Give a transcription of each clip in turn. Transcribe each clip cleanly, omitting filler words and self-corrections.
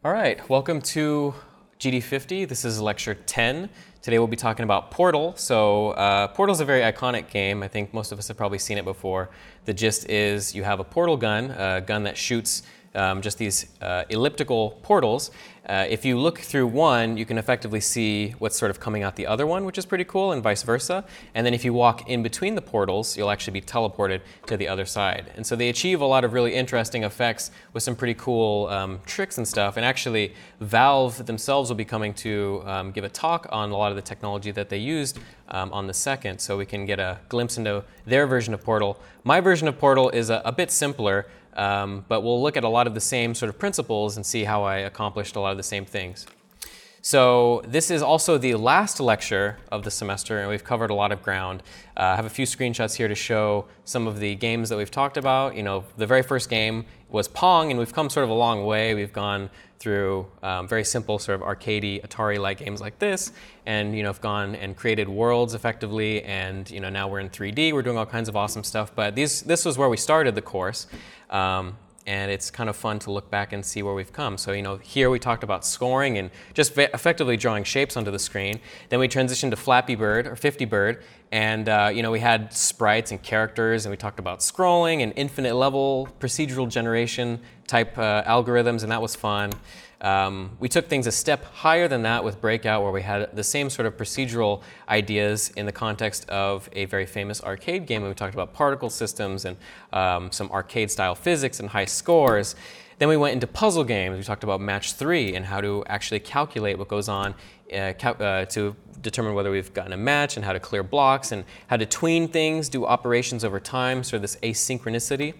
All right, welcome to GD50. This is lecture 10. Today we'll be talking about Portal. So Portal is a very iconic game. I think most of us have probably seen it before. The gist is you have a portal gun, a gun that shoots just these elliptical portals. If you look through one, you can effectively see what's sort of coming out the other one, which is pretty cool, and vice versa. And then if you walk in between the portals, you'll actually be teleported to the other side. And so they achieve a lot of really interesting effects with some pretty cool tricks and stuff. And actually, Valve themselves will be coming to give a talk on a lot of the technology that they used on the second, so we can get a glimpse into their version of Portal. My version of Portal is a bit simpler. But we'll look at a lot of the same sort of principles and see how I accomplished a lot of the same things. So this is also the last lecture of the semester, and we've covered a lot of ground. I have a few screenshots here to show some of the games that we've talked about. You know, the very first game was Pong, and we've come sort of a long way. We've gone through very simple sort of arcadey, Atari-like games like this, and have gone and created worlds effectively, and now we're in 3D. We're doing all kinds of awesome stuff, but this was where we started the course. And it's kind of fun to look back and see where we've come. So, here we talked about scoring and just effectively drawing shapes onto the screen. Then we transitioned to Flappy Bird, or 50 Bird, and we had sprites and characters, and we talked about scrolling and infinite level procedural generation type algorithms, and that was fun. We took things a step higher than that with Breakout, where we had the same sort of procedural ideas in the context of a very famous arcade game. And we talked about particle systems and some arcade-style physics and high scores. Then we went into puzzle games. We talked about Match 3 and how to actually calculate what goes on to determine whether we've gotten a match, and how to clear blocks, and how to tween things, do operations over time, sort of this asynchronicity.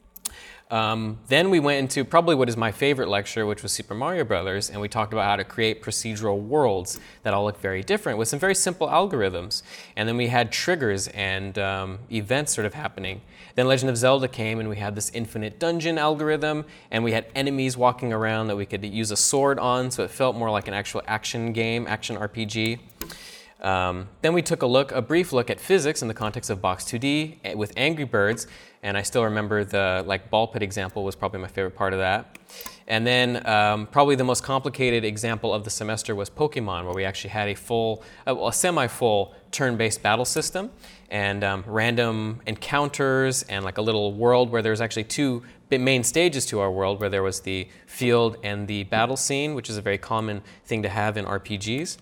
Then we went into probably what is my favorite lecture, which was Super Mario Brothers, and we talked about how to create procedural worlds that all look very different with some very simple algorithms. And then we had triggers and events sort of happening. Then Legend of Zelda came, and we had this infinite dungeon algorithm, and we had enemies walking around that we could use a sword on, so it felt more like an actual action game, action RPG. Then we took a brief look at physics in the context of Box 2D with Angry Birds, and I still remember the ball pit example was probably my favorite part of that. And then probably the most complicated example of the semester was Pokemon, where we actually had a semi-full turn-based battle system, and random encounters, and a little world where there's actually two main stages to our world, where there was the field and the battle scene, which is a very common thing to have in RPGs.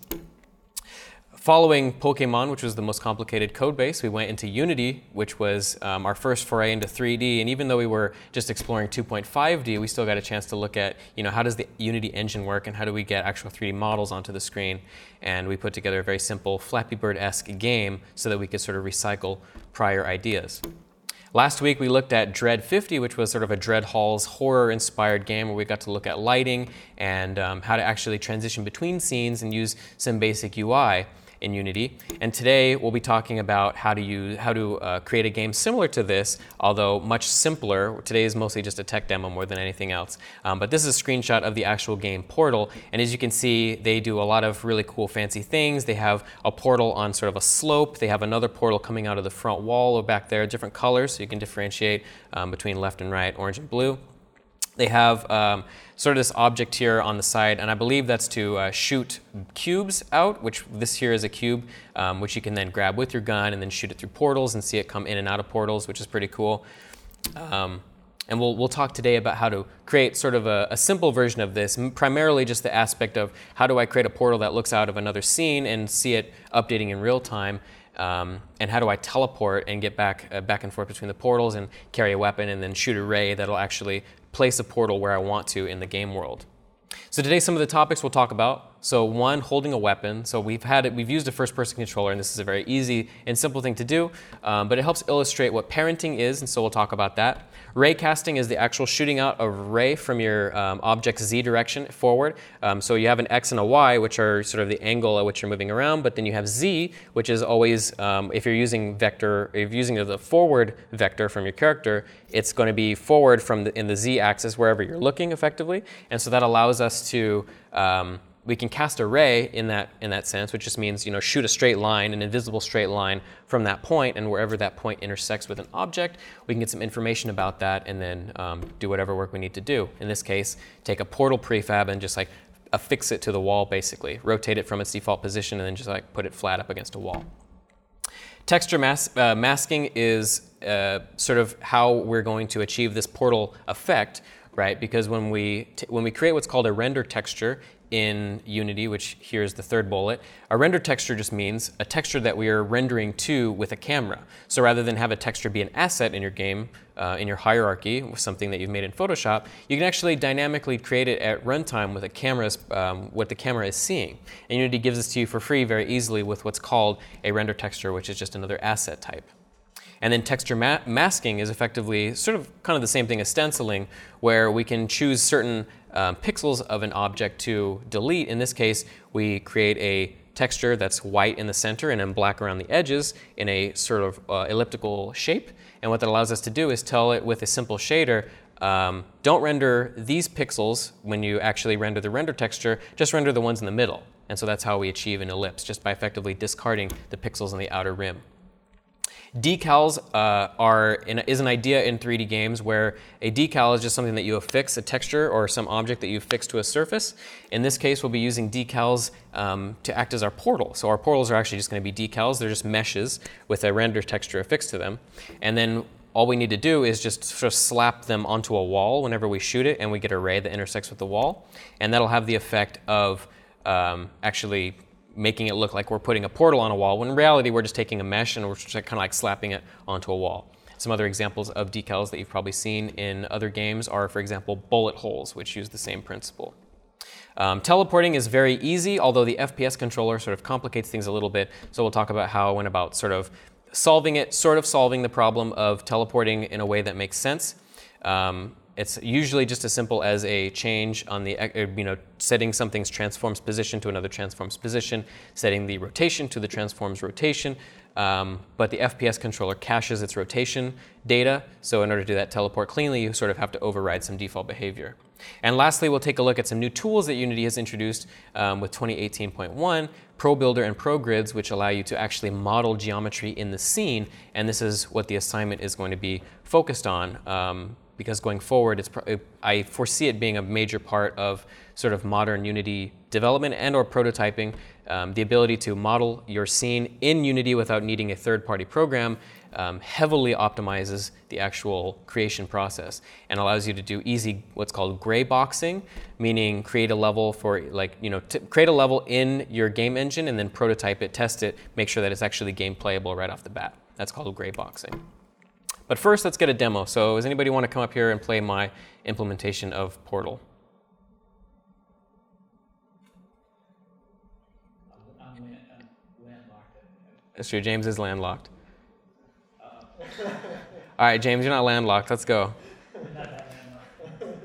Following Pokemon, which was the most complicated code base, we went into Unity, which was our first foray into 3D. And even though we were just exploring 2.5D, we still got a chance to look at, how does the Unity engine work, and how do we get actual 3D models onto the screen. And we put together a very simple Flappy Bird-esque game so that we could sort of recycle prior ideas. Last week, we looked at Dread 50, which was sort of a Dread Halls horror-inspired game where we got to look at lighting and how to actually transition between scenes and use some basic UI in Unity. And today we'll be talking about how to create a game similar to this, although much simpler. Today is mostly just a tech demo more than anything else. But this is a screenshot of the actual game Portal. And as you can see, they do a lot of really cool fancy things. They have a portal on sort of a slope. They have another portal coming out of the front wall or back there, different colors, so you can differentiate between left and right, orange and blue. They have sort of this object here on the side, and I believe that's to shoot cubes out, which this here is a cube, which you can then grab with your gun and then shoot it through portals and see it come in and out of portals, which is pretty cool. And we'll talk today about how to create sort of a simple version of this, primarily just the aspect of how do I create a portal that looks out of another scene and see it updating in real time. And how do I teleport and get back and forth between the portals and carry a weapon and then shoot a ray that'll actually place a portal where I want to in the game world. So today, some of the topics we'll talk about. So one, holding a weapon. So we've used a first-person controller, and this is a very easy and simple thing to do, but it helps illustrate what parenting is, and so we'll talk about that. Ray casting is the actual shooting out a ray from your object's Z direction forward. So you have an X and a Y, which are sort of the angle at which you're moving around, but then you have Z, which is always, if you're using the forward vector from your character, it's going to be forward in the Z axis wherever you're looking effectively, and so that allows us to we can cast a ray in that sense, which just means shoot a straight line, an invisible straight line from that point, and wherever that point intersects with an object, we can get some information about that and then do whatever work we need to do. In this case, take a portal prefab and just like affix it to the wall, basically, rotate it from its default position, and then just like put it flat up against a wall. Texture masking is sort of how we're going to achieve this portal effect, right? Because when we create what's called a render texture in Unity, which here is the third bullet, a render texture just means a texture that we are rendering to with a camera. So rather than have a texture be an asset in your game, in your hierarchy, with something that you've made in Photoshop, you can actually dynamically create it at runtime with a camera's, what the camera is seeing. And Unity gives this to you for free very easily with what's called a render texture, which is just another asset type. And then texture masking is effectively sort of kind of the same thing as stenciling, where we can choose certain pixels of an object to delete. In this case, we create a texture that's white in the center and then black around the edges in a sort of elliptical shape. And what that allows us to do is tell it with a simple shader, don't render these pixels when you actually render the render texture, just render the ones in the middle. And so that's how we achieve an ellipse, just by effectively discarding the pixels on the outer rim. Decals is an idea in 3D games where a decal is just something that you affix a texture or some object that you affix to a surface. In this case, we'll be using decals to act as our portal. So our portals are actually just going to be decals. They're just meshes with a render texture affixed to them. And then all we need to do is just sort of slap them onto a wall whenever we shoot it, and we get a ray that intersects with the wall. And that'll have the effect of actually making it look like we're putting a portal on a wall, when in reality we're just taking a mesh and we're just kind of like slapping it onto a wall. Some other examples of decals that you've probably seen in other games are, for example, bullet holes, which use the same principle. Teleporting is very easy, although the FPS controller sort of complicates things a little bit. So we'll talk about how I went about sort of solving the problem of teleporting in a way that makes sense. It's usually just as simple as a change on the, setting something's transform's position to another transform's position, setting the rotation to the transform's rotation. But the FPS controller caches its rotation data. So in order to do that teleport cleanly, you sort of have to override some default behavior. And lastly, we'll take a look at some new tools that Unity has introduced with 2018.1, ProBuilder and ProGrids, which allow you to actually model geometry in the scene. And this is what the assignment is going to be focused on. Because going forward, I foresee it being a major part of sort of modern Unity development and or prototyping. The ability to model your scene in Unity without needing a third-party program heavily optimizes the actual creation process and allows you to do easy what's called gray boxing, meaning create a level for create a level in your game engine and then prototype it, test it, make sure that it's actually game playable right off the bat. That's called gray boxing. But first, let's get a demo. So does anybody want to come up here and play my implementation of Portal? I'm landlocked. That's true, James is landlocked. All right, James, you're not landlocked. Let's go. Not that landlocked.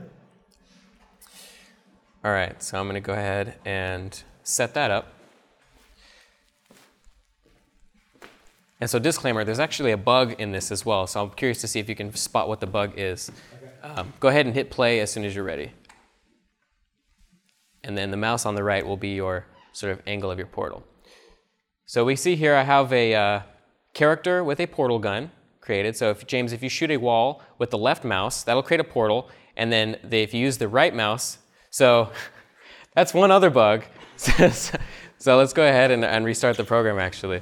All right, so I'm going to go ahead and set that up. And so disclaimer, there's actually a bug in this as well, so I'm curious to see if you can spot what the bug is. Go ahead and hit play as soon as you're ready. And then the mouse on the right will be your sort of angle of your portal. So we see here I have a character with a portal gun created. So James, if you shoot a wall with the left mouse, that'll create a portal. And then if you use the right mouse, so that's one other bug. So let's go ahead and restart the program actually.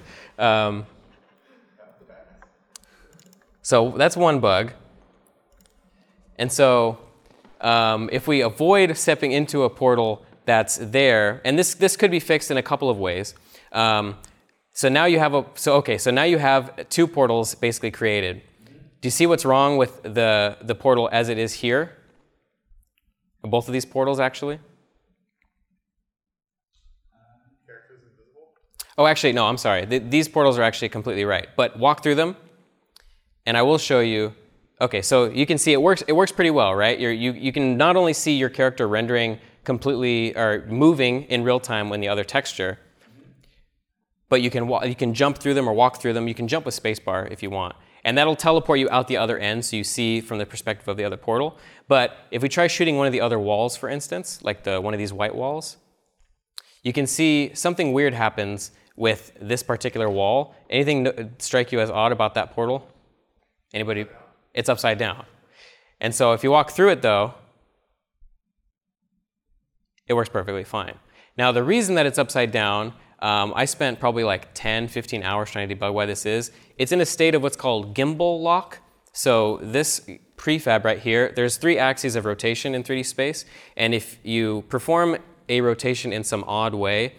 So that's one bug. And so if we avoid stepping into a portal that's there, and this could be fixed in a couple of ways. So now you have two portals basically created. Do you see what's wrong with the portal as it is here? Both of these portals actually? Characters invisible? Oh, actually, no, I'm sorry. These portals are actually completely right. But walk through them. And I will show you. Okay, so you can see it works pretty well, right? You can not only see your character rendering completely or moving in real time when the other texture, but you can jump through them or walk through them. You can jump with spacebar if you want. And that'll teleport you out the other end so you see from the perspective of the other portal. But if we try shooting one of the other walls, for instance, like one of these white walls, you can see something weird happens with this particular wall. Anything strike you as odd about that portal? Anybody? It's upside down. And so if you walk through it though, it works perfectly fine. Now the reason that it's upside down, I spent probably like 10, 15 hours trying to debug why this is. It's in a state of what's called gimbal lock. So this prefab right here, there's 3 axes of rotation in 3D space. And if you perform a rotation in some odd way,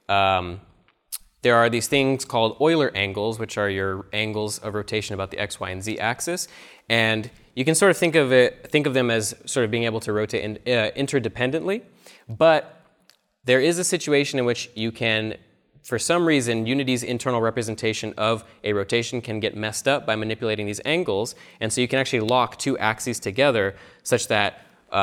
there are these things called Euler angles, which are your angles of rotation about the X, Y, and Z axis. And you can sort of think of them as sort of being able to rotate interdependently. But there is a situation in which you can, for some reason, Unity's internal representation of a rotation can get messed up by manipulating these angles. And so you can actually lock 2 axes together such that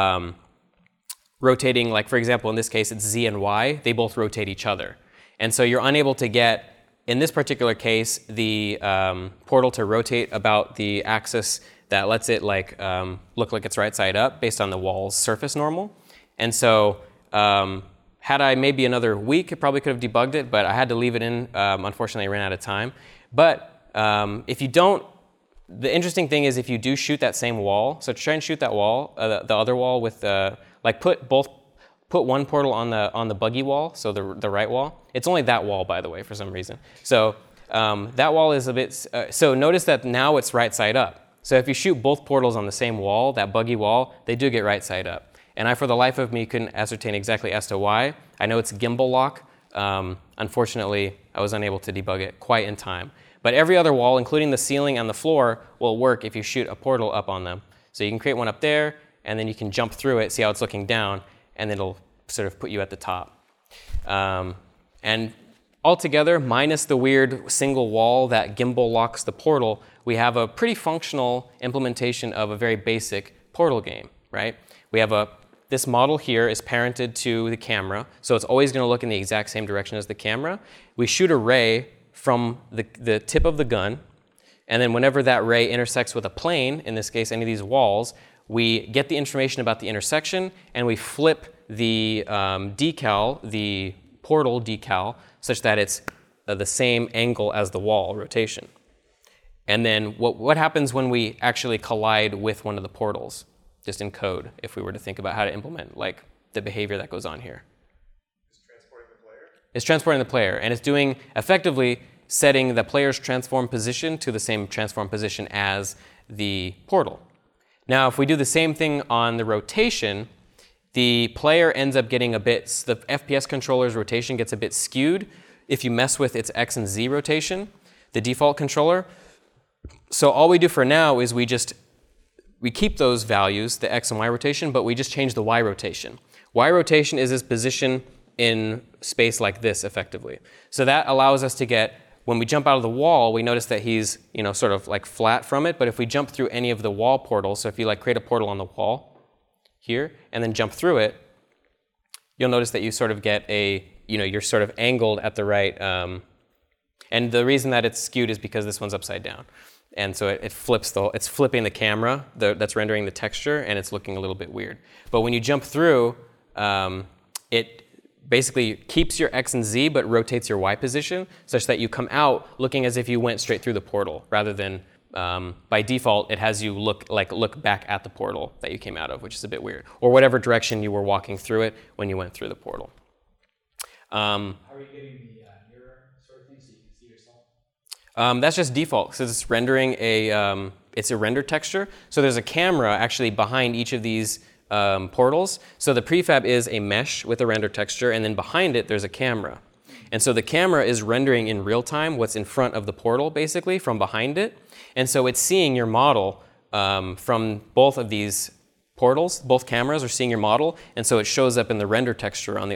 rotating, like for example, in this case, it's Z and Y, they both rotate each other. And so you're unable to get, in this particular case, the portal to rotate about the axis that lets it like look like it's right side up based on the wall's surface normal. And so had I maybe another week, I probably could have debugged it, but I had to leave it in. Unfortunately, I ran out of time. But if you don't, the interesting thing is if you do shoot that same wall, so try and shoot that wall, the other wall with, like put one portal on the buggy wall, so the right wall. It's only that wall, by the way, for some reason. So that wall is a bit, so notice that now it's right side up. So if you shoot both portals on the same wall, that buggy wall, they do get right side up. And I, for the life of me, couldn't ascertain exactly as to why. I know it's gimbal lock. Unfortunately, I was unable to debug it quite in time. But every other wall, including the ceiling and the floor, will work if you shoot a portal up on them. So you can create one up there, and then you can jump through it, see how it's looking down, and it'll sort of put you at the top. And altogether, minus the weird single wall that gimbal locks the portal, we have a pretty functional implementation of a very basic portal game, right? We have this model here is parented to the camera, so it's always going to look in the exact same direction as the camera. We shoot a ray from the tip of the gun, and then whenever that ray intersects with a plane, in this case any of these walls, we get the information about the intersection, and we flip the decal, the portal decal, such that it's the same angle as the wall rotation. And then what happens when we actually collide with one of the portals, just in code, if we were to think about how to implement like the behavior that goes on here? Is transporting the player? It's transporting the player, and it's doing effectively setting the player's transform position to the same transform position as the portal. Now, if we do the same thing on the rotation, the player ends up getting the FPS controller's rotation gets a bit skewed if you mess with its X and Z rotation, the default controller. So all we do for now is we keep those values, the X and Y rotation, but we just change the Y rotation. Y rotation is its position in space like this, effectively. So that allows us to get, when we jump out of the wall, we notice that he's, sort of like flat from it, but if we jump through any of the wall portals, so if you like create a portal on the wall here, and then jump through it, you'll notice that you sort of get you're sort of angled at the right, and the reason that it's skewed is because this one's upside down. And so it's flipping the camera that's rendering the texture, and it's looking a little bit weird. But when you jump through, it basically keeps your X and Z, but rotates your Y position, such that you come out looking as if you went straight through the portal, rather than by default, it has you look back at the portal that you came out of, which is a bit weird, or whatever direction you were walking through it when you went through the portal. How are you getting the mirror sort of thing so you can see yourself? That's just default, because it's rendering it's a render texture. So there's a camera actually behind each of these portals. So the prefab is a mesh with a render texture, and then behind it there's a camera. And so the camera is rendering in real time what's in front of the portal, basically, from behind it. And so it's seeing your model from both of these portals. Both cameras are seeing your model, and so it shows up in the render texture on the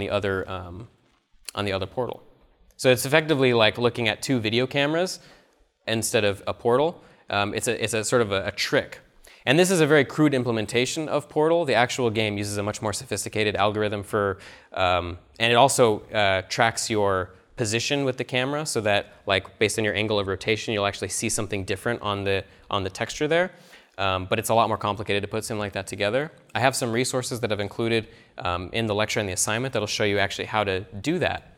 other portal. So it's effectively like looking at 2 video cameras instead of a portal. It's a sort of a trick. And this is a very crude implementation of Portal. The actual game uses a much more sophisticated algorithm for, and it also tracks your position with the camera, so that, like, based on your angle of rotation, you'll actually see something different on the texture there. but it's a lot more complicated to put something like that together. I have some resources that I've included in the lecture and the assignment that'll show you actually how to do that.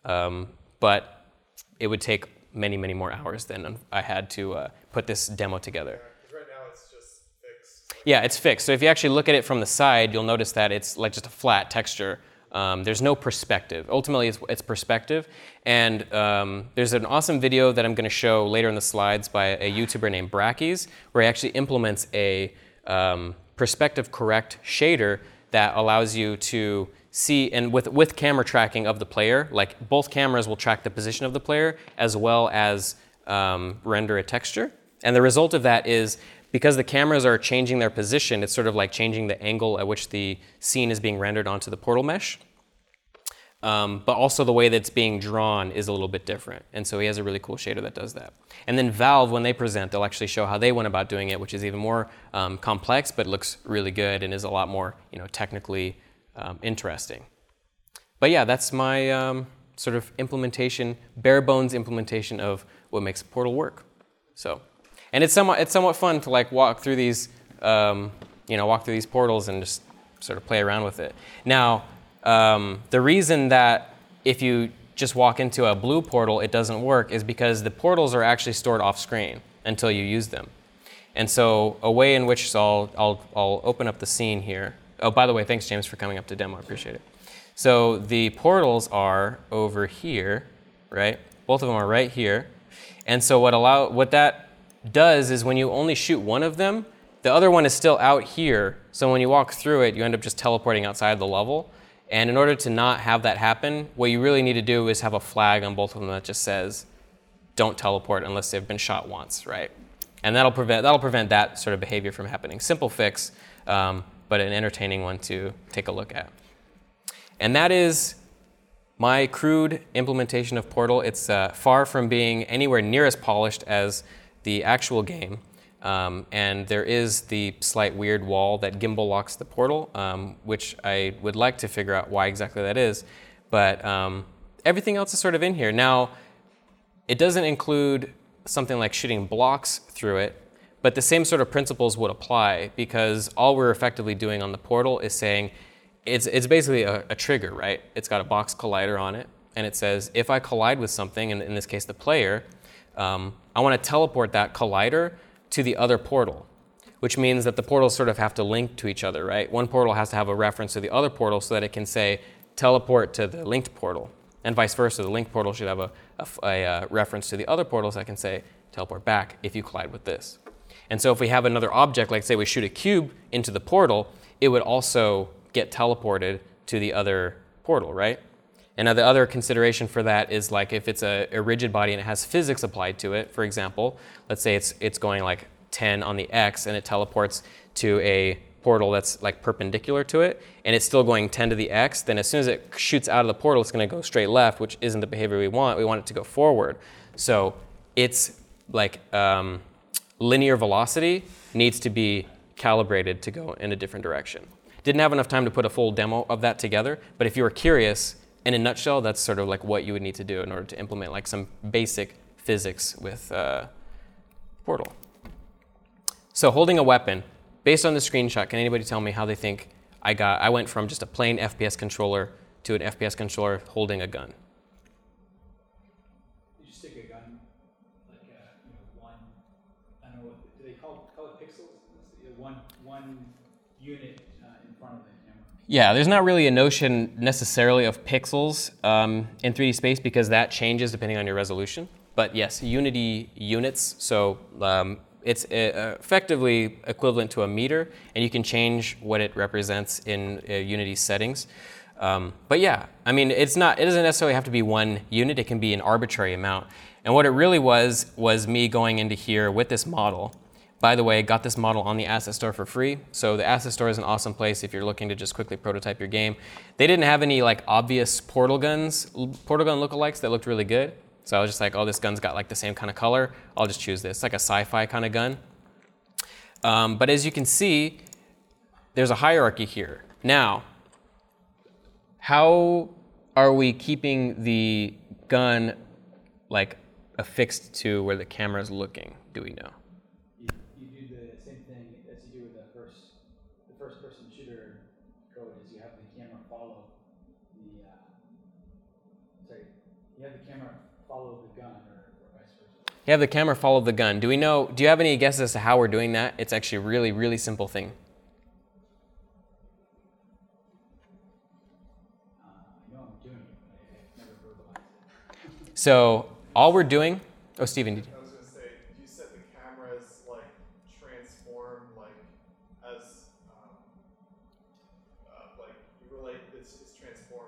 But it would take many, many more hours than I had to put this demo together. Because right now it's just fixed. Yeah, it's fixed. So if you actually look at it from the side, you'll notice that it's like just a flat texture. There's no perspective. Ultimately, it's perspective. And there's an awesome video that I'm going to show later in the slides by a YouTuber named Brackies, where he actually implements a perspective correct shader that allows you to see, and with camera tracking of the player, like both cameras will track the position of the player as well as render a texture. And the result of that is, because the cameras are changing their position, it's sort of like changing the angle at which the scene is being rendered onto the portal mesh. But also the way that it's being drawn is a little bit different. And so he has a really cool shader that does that. And then Valve, when they present, they'll actually show how they went about doing it, which is even more complex, but looks really good and is a lot more, technically interesting. But yeah, that's my sort of implementation, bare bones implementation of what makes a portal work. So. And it's somewhat fun to like walk through these portals and just sort of play around with it. Now, the reason that if you just walk into a blue portal, it doesn't work is because the portals are actually stored off screen until you use them. And so a way in which, so I'll open up the scene here. Oh, by the way, thanks James for coming up to demo. I appreciate it. So the portals are over here, right? Both of them are right here. And so what that does is when you only shoot one of them, the other one is still out here. So when you walk through it, you end up just teleporting outside the level. And in order to not have that happen, what you really need to do is have a flag on both of them that just says, don't teleport unless they've been shot once, right? And that'll prevent that sort of behavior from happening. Simple fix, but an entertaining one to take a look at. And that is my crude implementation of Portal. It's far from being anywhere near as polished as the actual game, and there is the slight weird wall that gimbal locks the portal, which I would like to figure out why exactly that is, but everything else is sort of in here. Now, it doesn't include something like shooting blocks through it, but the same sort of principles would apply, because all we're effectively doing on the portal is saying, it's basically a trigger, right? It's got a box collider on it, and it says, if I collide with something, and in this case the player, I want to teleport that collider to the other portal, which means that the portals sort of have to link to each other, right? One portal has to have a reference to the other portal so that it can say teleport to the linked portal, and vice versa. The linked portal should have a reference to the other portals that can say teleport back if you collide with this. And so if we have another object, like say we shoot a cube into the portal, it would also get teleported to the other portal, right? And the other consideration for that is like if it's a rigid body and it has physics applied to it, for example, let's say it's going like 10 on the x and it teleports to a portal that's like perpendicular to it, and it's still going 10 to the x, then as soon as it shoots out of the portal, it's going to go straight left, which isn't the behavior we want. We want it to go forward. So it's like linear velocity needs to be calibrated to go in a different direction. Didn't have enough time to put a full demo of that together, but if you were curious, in a nutshell, that's sort of like what you would need to do in order to implement like some basic physics with Portal. So holding a weapon, based on the screenshot, can anybody tell me how they think I went from just a plain FPS controller to an FPS controller holding a gun? You just stick a gun, like one, I don't know what, do they call it pixels? One unit in front of the camera. Yeah, there's not really a notion necessarily of pixels in 3D space because that changes depending on your resolution. But yes, Unity units, so it's effectively equivalent to a meter, and you can change what it represents in Unity settings. But yeah, I mean, it doesn't necessarily have to be one unit, it can be an arbitrary amount. And what it really was me going into here with this model. By the way, got this model on the Asset Store for free. So the Asset Store is an awesome place if you're looking to just quickly prototype your game. They didn't have any like obvious portal gun lookalikes that looked really good. So I was just like, oh, this gun's got like the same kind of color. I'll just choose this. It's like a sci-fi kind of gun. But as you can see, there's a hierarchy here. Now, how are we keeping the gun like affixed to where the camera is looking? Do we know? You do the same thing have the camera follow the, you have the camera follow the gun or vice versa. You have the camera follow the gun. Do you have any guesses as to how we're doing that? It's actually a really, really simple thing. I know I'm doing it, but I've never verbalized it. So all we're doing, oh, Steven, did you? I was gonna say, do you set the cameras like transform like as like you relate this is transform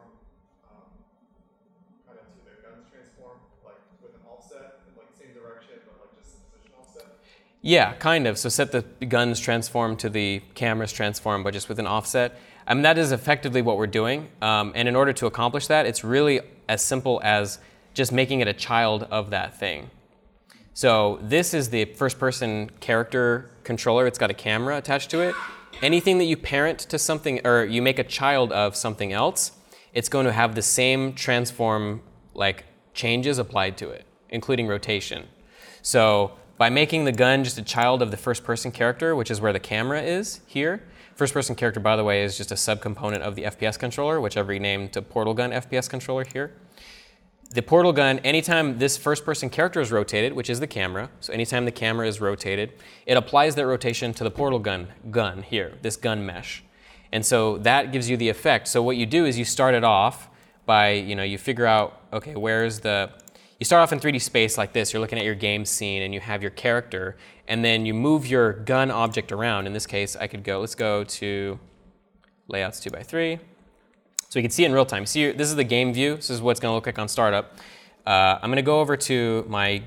kind of to the guns transform like with an offset in like same direction but like just position offset? Yeah, kind of. So set the guns transform to the cameras transform, but just with an offset. I mean, that is effectively what we're doing. And in order to accomplish that, it's really as simple as just making it a child of that thing. So this is the first-person character controller. It's got a camera attached to it. Anything that you parent to something, or you make a child of something else, it's going to have the same transform like changes applied to it, including rotation. So by making the gun just a child of the first-person character, which is where the camera is here. First-person character, by the way, is just a subcomponent of the FPS controller, which I've renamed to Portal Gun FPS controller here. The portal gun, anytime this first-person character is rotated, which is the camera, so anytime the camera is rotated, it applies that rotation to the portal gun here, this gun mesh. And so that gives you the effect. So what you do is you start it off by, you figure out, okay, you start off in 3D space like this. You're looking at your game scene and you have your character, and then you move your gun object around. In this case, let's go to layouts 2x3. So you can see it in real time. See, this is the game view. This is what it's going to look like on startup. I'm going to go over to my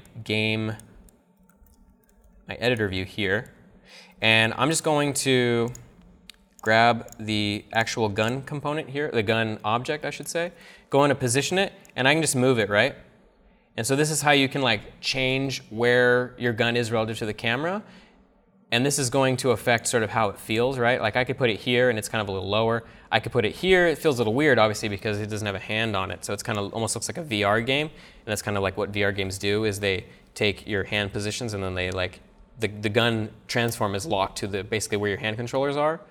editor view here. And I'm just going to grab the actual gun component here, the gun object, I should say. Go in to position it, and I can just move it, right? And so this is how you can change where your gun is relative to the camera. And this is going to affect sort of how it feels, right? Like I could put it here and it's kind of a little lower. I could put it here. It feels a little weird, obviously, because it doesn't have a hand on it. So it's kind of almost looks like a VR game. And that's kind of like what VR games do, is they take your hand positions and then they the gun transform is locked to basically where your hand controllers are.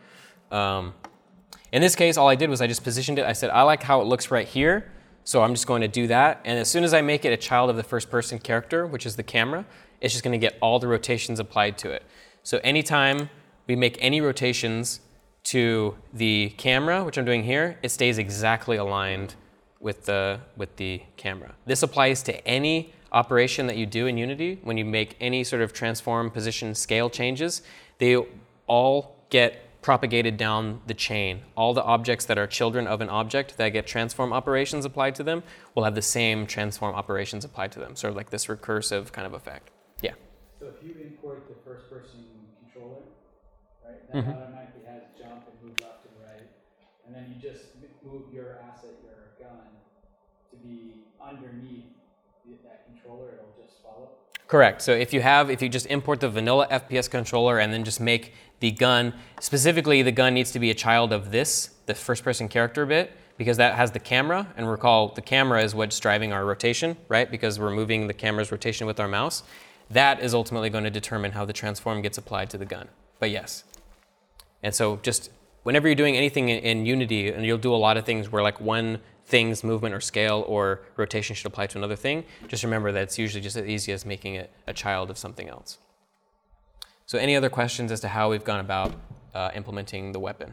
In this case, all I did was I just positioned it. I said, I like how it looks right here. So I'm just going to do that. And as soon as I make it a child of the first person character, which is the camera, it's just going to get all the rotations applied to it. So anytime we make any rotations to the camera, which I'm doing here, it stays exactly aligned with the camera. This applies to any operation that you do in Unity. When you make any sort of transform, position, scale changes, they all get propagated down the chain. All the objects that are children of an object that get transform operations applied to them will have the same transform operations applied to them. Sort of like this recursive kind of effect. Yeah. So if you import the first-person controller, right, that automatically has jump and move left and right, and then you just move your asset, your gun, to be underneath that controller, it'll just follow? Correct. So if you just import the vanilla FPS controller and then just make the gun, specifically the gun needs to be a child of the first-person character bit, because that has the camera, and recall the camera is what's driving our rotation, right? Because we're moving the camera's rotation with our mouse. That is ultimately going to determine how the transform gets applied to the gun. But yes. And so just whenever you're doing anything in Unity, and you'll do a lot of things where one thing's movement or scale or rotation should apply to another thing, just remember that it's usually just as easy as making it a child of something else. So any other questions as to how we've gone about implementing the weapon?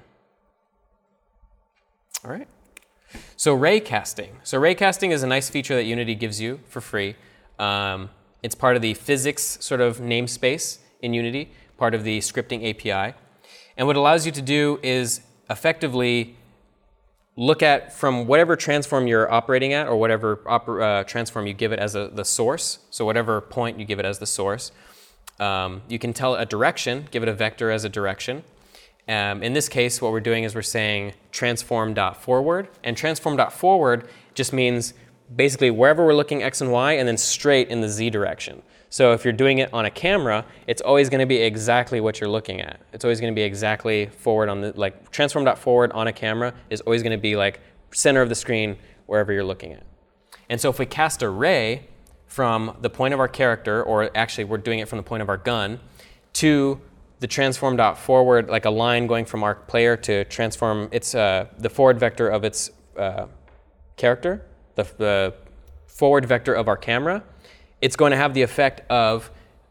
All right. So ray casting. So ray casting is a nice feature that Unity gives you for free. It's part of the physics sort of namespace in Unity, part of the scripting API. And what it allows you to do is effectively look at from whatever transform you're operating at, or whatever transform you give it as the source, so whatever point you give it as the source, you can tell it a direction, give it a vector as a direction. In this case, what we're doing is we're saying transform.forward, and transform.forward just means basically wherever we're looking x and y, and then straight in the z direction. So if you're doing it on a camera, it's always going to be exactly what you're looking at. It's always going to be exactly forward on transform.forward on a camera is always going to be center of the screen wherever you're looking at. And so if we cast a ray from the point of our character, or actually we're doing it from the point of our gun, to the transform.forward, like a line going from our player to transform its the forward vector of its character, the forward vector of our camera, it's going to have the effect of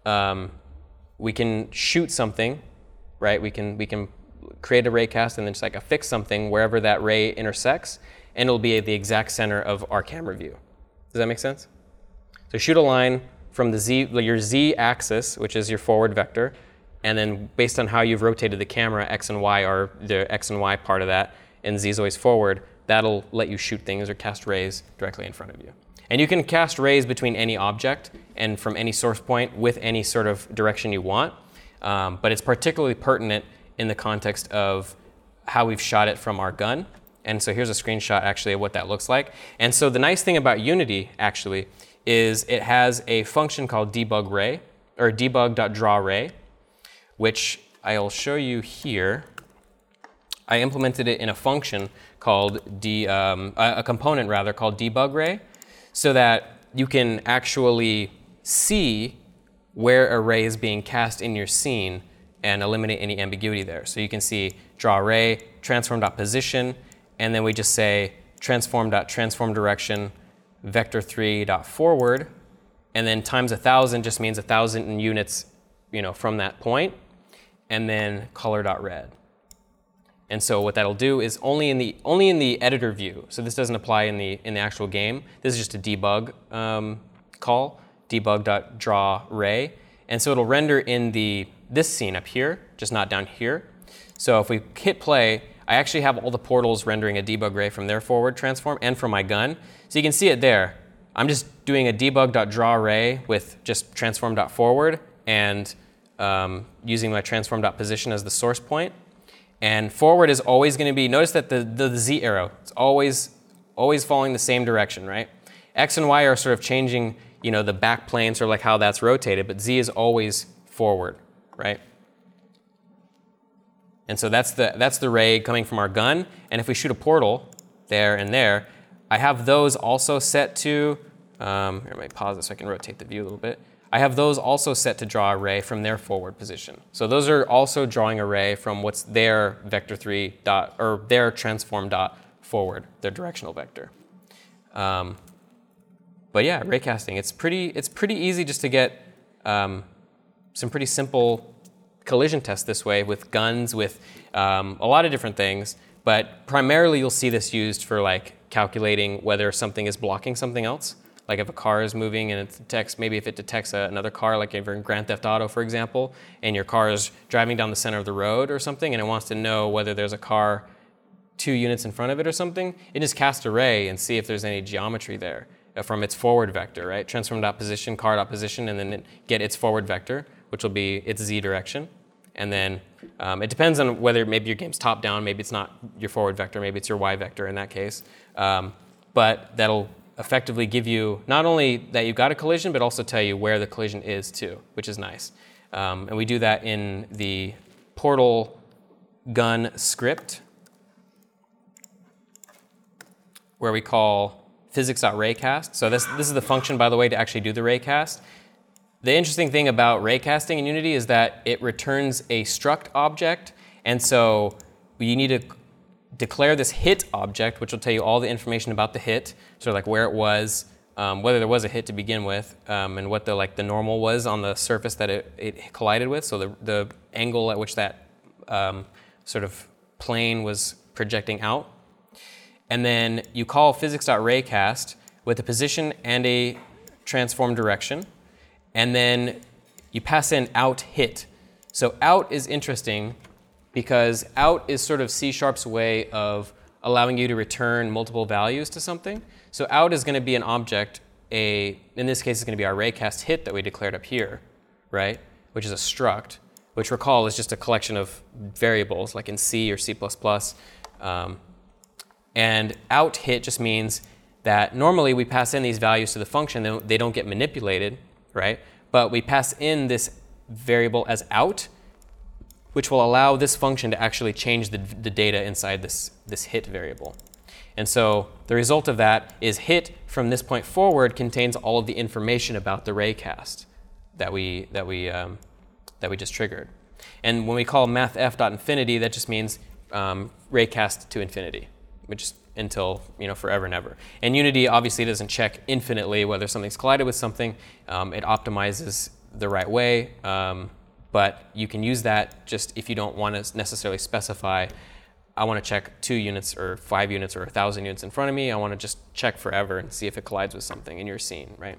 we can shoot something, right? We can create a ray cast and then just like affix something wherever that ray intersects, and it'll be at the exact center of our camera view. Does that make sense? So shoot a line from your z axis, which is your forward vector, and then based on how you've rotated the camera, x and y are the x and y part of that, and z is always forward, that'll let you shoot things or cast rays directly in front of you. And you can cast rays between any object and from any source point with any sort of direction you want, but it's particularly pertinent in the context of how we've shot it from our gun. And so here's a screenshot actually of what that looks like. And so the nice thing about Unity actually is it has a function called debug ray, or debug.drawRay, which I'll show you here. I implemented it in a function called a component rather called debug ray, so that you can actually see where a ray is being cast in your scene and eliminate any ambiguity there. So you can see draw ray, transform.position, and then we just say transform.transform direction, vector3.forward, and then times 1,000 just means 1,000 units, from that point, and then color.red. And so what that'll do is only in the editor view. So this doesn't apply in the actual game. This is just a debug call, debug.drawRay, and so it'll render in this scene up here, just not down here. So if we hit play, I actually have all the portals rendering a debug ray from their forward transform and from my gun. So you can see it there. I'm just doing a debug.drawRay with just transform.forward and using my transform.position as the source point. And forward is always going to be, notice that the Z arrow, it's always following the same direction, right? X and Y are sort of changing, the back plane, sort of like how that's rotated, but Z is always forward, right? And so that's the ray coming from our gun. And if we shoot a portal there and there, I have those also set to, here, let me pause this so I can rotate the view a little bit. I have those also set to draw a ray from their forward position. So those are also drawing a ray from what's their vector3 dot, or their transform dot forward, their directional vector. But yeah, ray casting, it's pretty easy just to get some pretty simple collision tests this way with guns, with a lot of different things. But primarily you'll see this used for like calculating whether something is blocking something else. Like if a car is moving and it detects, maybe if it detects another car, like if you're in Grand Theft Auto, for example, and your car is driving down the center of the road or something, and it wants to know whether there's a car 2 units in front of it or something, it just casts a ray and see if there's any geometry there from its forward vector, right? Transform.position, car.position, and then get its forward vector, which will be its Z direction. And then it depends on whether maybe your game's top down, maybe it's not your forward vector, maybe it's your Y vector in that case. But that'll effectively give you not only that you've got a collision, but also tell you where the collision is too, which is nice. And we do that in the Portal gun script, where we call physics.raycast. So this is the function, by the way, to actually do the raycast. The interesting thing about raycasting in Unity is that it returns a struct object, and so you need to declare this hit object, which will tell you all the information about the hit, sort of like where it was, whether there was a hit to begin with, and what the normal was on the surface that it collided with, so the angle at which that sort of plane was projecting out. And then you call physics.raycast with a position and a transform direction, and then you pass in out hit. So out is interesting because out is sort of C#'s way of allowing you to return multiple values to something. So out is going to be an object, in this case it's going to be our raycast hit that we declared up here, right? Which is a struct, which recall is just a collection of variables like in C or C++. And out hit just means that normally we pass in these values to the function, they don't get manipulated, right? But we pass in this variable as out, which will allow this function to actually change the data inside this hit variable. And so the result of that is hit from this point forward contains all of the information about the raycast that we just triggered. And when we call mathf.infinity, that just means raycast to infinity, which is until forever and ever. And Unity obviously doesn't check infinitely whether something's collided with something. It optimizes the right way, but you can use that just if you don't want to necessarily specify, I want to check 2 units or 5 units or 1,000 units in front of me. I want to just check forever and see if it collides with something in your scene, right?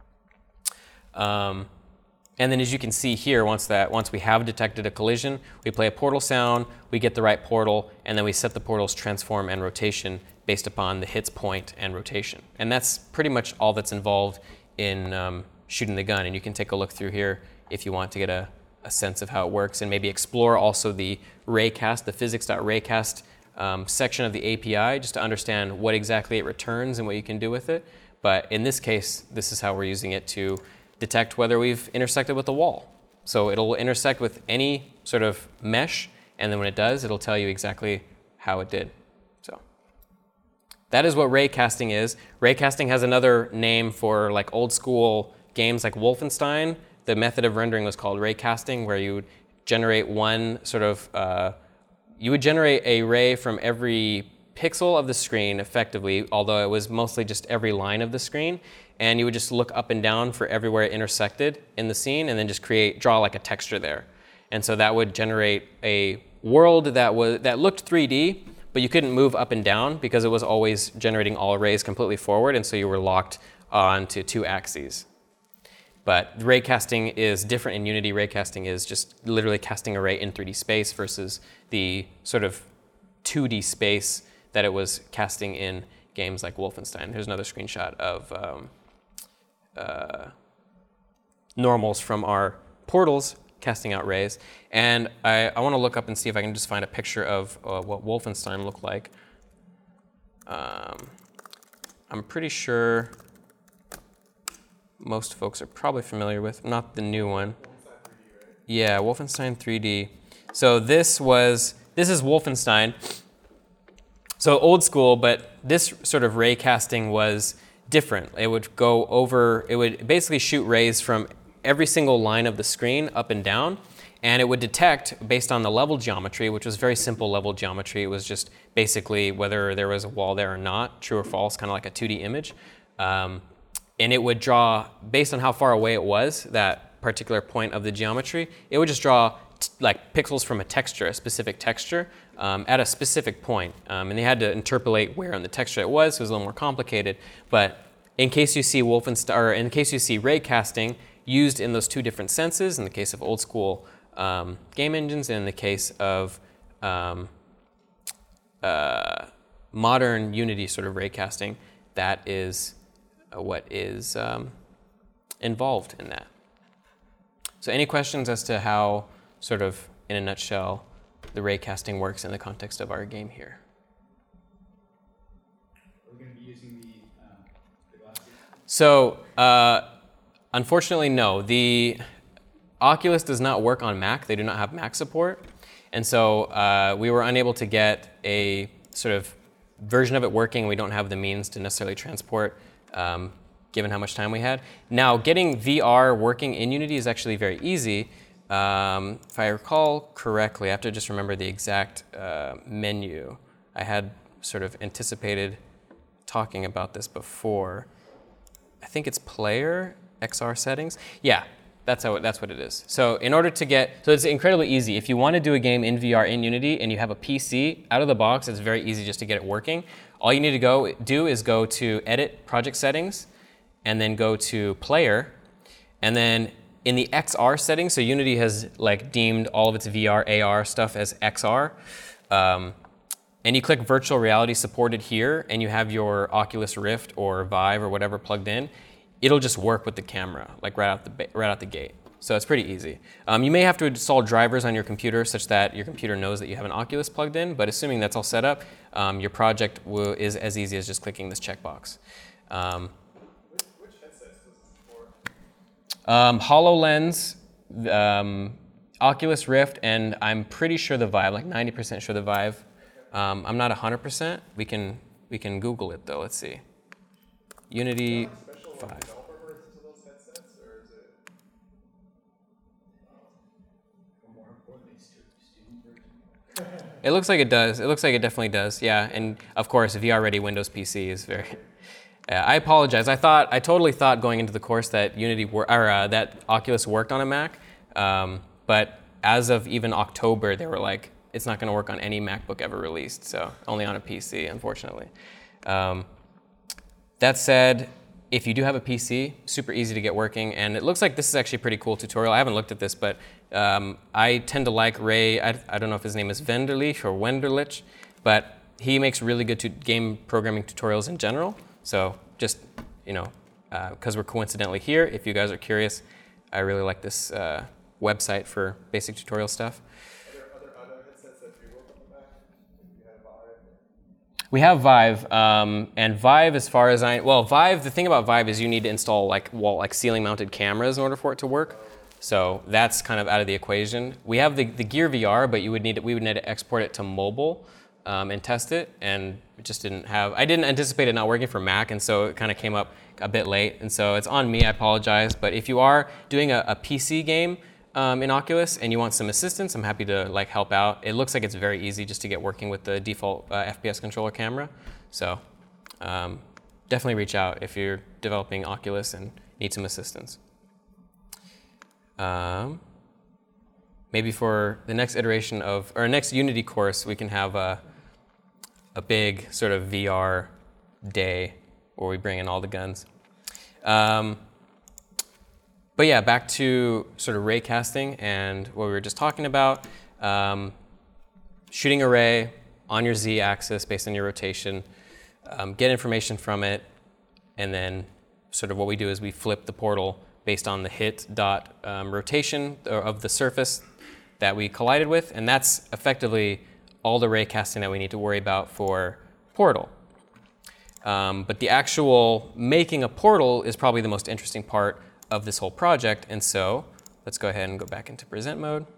And then as you can see here, once we have detected a collision, we play a portal sound, we get the right portal, and then we set the portal's transform and rotation based upon the hit's point and rotation. And that's pretty much all that's involved in shooting the gun. And you can take a look through here if you want to get a sense of how it works, and maybe explore also the raycast, the physics.raycast section of the API, just to understand what exactly it returns and what you can do with it. But in this case, this is how we're using it to detect whether we've intersected with a wall. So it'll intersect with any sort of mesh, and then when it does, it'll tell you exactly how it did. So that is what raycasting is. Raycasting has another name for like old school games like Wolfenstein. The method of rendering was called raycasting, where you would generate you would generate a ray from every pixel of the screen effectively, although it was mostly just every line of the screen. And you would just look up and down for everywhere it intersected in the scene, and then just draw like a texture there. And so that would generate a world that looked 3D, but you couldn't move up and down because it was always generating all rays completely forward, and so you were locked onto 2 axes. But raycasting is different in Unity. Raycasting is just literally casting a ray in 3D space versus the sort of 2D space that it was casting in games like Wolfenstein. Here's another screenshot of normals from our portals casting out rays. And I want to look up and see if I can just find a picture of what Wolfenstein looked like. I'm pretty sure most folks are probably familiar with, not the new one. Yeah, Wolfenstein 3D. So this is Wolfenstein. So old school, but this sort of ray casting was different. It would basically shoot rays from every single line of the screen up and down, and it would detect based on the level geometry, which was very simple level geometry. It was just basically whether there was a wall there or not, true or false, kind of like a 2D image. And it would draw, based on how far away it was, that particular point of the geometry, it would just draw like pixels from a texture, a specific texture, at a specific point. And they had to interpolate where on the texture it was, so it was a little more complicated. But in case you see in case you see ray casting used in those 2 different senses, in the case of old school game engines, and in the case of modern Unity sort of ray casting, that is what is involved in that. So any questions as to how, sort of in a nutshell, the raycasting works in the context of our game here? Are we going to be using the glasses? So unfortunately, no. The Oculus does not work on Mac. They do not have Mac support. And so we were unable to get a sort of version of it working. We don't have the means to necessarily transport given how much time we had. Now, getting VR working in Unity is actually very easy. If I recall correctly, I have to just remember the exact menu. I had sort of anticipated talking about this before. I think it's player, XR settings. Yeah, that's what it is. So in order to so it's incredibly easy. If you want to do a game in VR in Unity and you have a PC, out of the box, it's very easy just to get it working. All you need to do is go to Edit, Project Settings, and then go to Player, and then in the XR settings, so Unity has like deemed all of its VR, AR stuff as XR, and you click Virtual Reality Supported here, and you have your Oculus Rift or Vive or whatever plugged in, it'll just work with the camera, like right out the gate. So it's pretty easy. You may have to install drivers on your computer such that your computer knows that you have an Oculus plugged in, but assuming that's all set up, your project is as easy as just clicking this checkbox. Which headsets does this support? HoloLens, Oculus Rift, and I'm pretty sure the Vive, like 90% sure the Vive. I'm not 100%. We can Google it though. Let's see. Unity Special 5. developer versions of those headsets, or is it? More important. It looks like it does. It looks like it definitely does. Yeah, and of course, VR ready Windows PC is very. I apologize. I totally thought going into the course that that Oculus worked on a Mac, but as of even October, they were like, it's not going to work on any MacBook ever released, so only on a PC, unfortunately. That said, if you do have a PC, super easy to get working, and it looks like this is actually a pretty cool tutorial. I haven't looked at this, but I tend to like Ray. I don't know if his name is Wenderlich, but he makes really good game programming tutorials in general. So just, because we're coincidentally here, if you guys are curious, I really like this website for basic tutorial stuff. Are there other headsets that do work on the Mac? You have Vive? We have Vive, and Vive, as far as Vive, the thing about Vive is you need to install ceiling-mounted cameras in order for it to work. So that's kind of out of the equation. We have the Gear VR, but we would need to export it to mobile and test it, and it just didn't have. I didn't anticipate it not working for Mac, and so it kind of came up a bit late, and so it's on me. I apologize, but if you are doing a PC game in Oculus and you want some assistance, I'm happy to help out. It looks like it's very easy just to get working with the default FPS controller camera, so definitely reach out if you're developing Oculus and need some assistance. Maybe for the next iteration of our next Unity course, we can have a big sort of VR day where we bring in all the guns. But yeah, back to sort of ray casting and what we were just talking about. Shooting a ray on your z-axis based on your rotation, get information from it, and then sort of what we do is we flip the portal based on the hit dot rotation of the surface that we collided with, and that's effectively all the ray casting that we need to worry about for Portal. But the actual making a portal is probably the most interesting part of this whole project, and so let's go ahead and go back into present mode.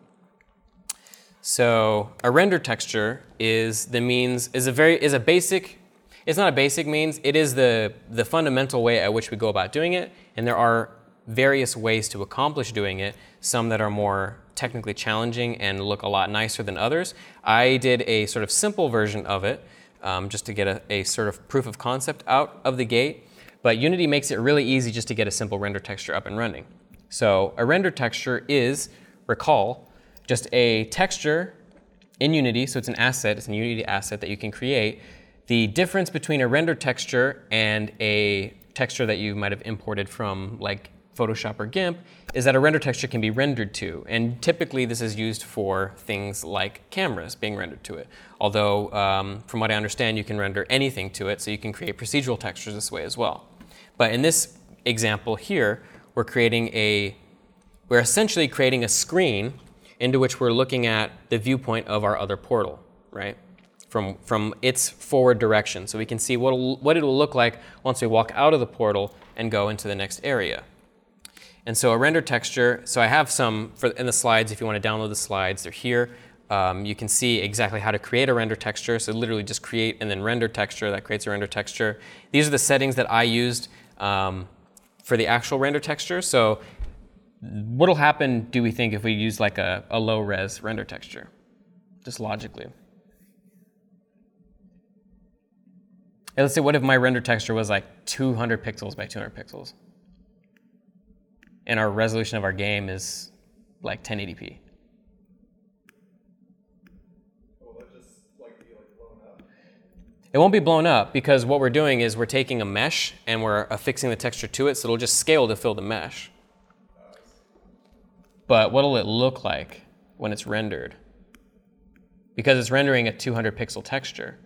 So a render texture is the means, is a basic, it's not a basic means, it is the fundamental way at which we go about doing it, and there are various ways to accomplish doing it, some that are more technically challenging and look a lot nicer than others. I did a sort of simple version of it, just to get a sort of proof of concept out of the gate, but Unity makes it really easy just to get a simple render texture up and running. So a render texture is, recall, just a texture in Unity, so it's an asset, it's a Unity asset that you can create. The difference between a render texture and a texture that you might have imported from like Photoshop or GIMP is that a render texture can be rendered to, and typically this is used for things like cameras being rendered to it. Although, from what I understand, you can render anything to it, so you can create procedural textures this way as well. But in this example here, we're essentially creating a screen into which we're looking at the viewpoint of our other portal, right? From its forward direction, so we can see what it'll look like once we walk out of the portal and go into the next area. And so a render texture, so I have some in the slides. If you want to download the slides, they're here. You can see exactly how to create a render texture. So literally just create and then render texture. That creates a render texture. These are the settings that I used for the actual render texture. So what'll happen, do we think, if we use like a low-res render texture? Just logically. And let's say, what if my render texture was like 200 pixels by 200 pixels? And our resolution of our game is like 1080p. Will that just be blown up? It won't be blown up because what we're doing is we're taking a mesh and we're affixing the texture to it, so it'll just scale to fill the mesh. But what'll it look like when it's rendered? Because it's rendering a 200 pixel texture.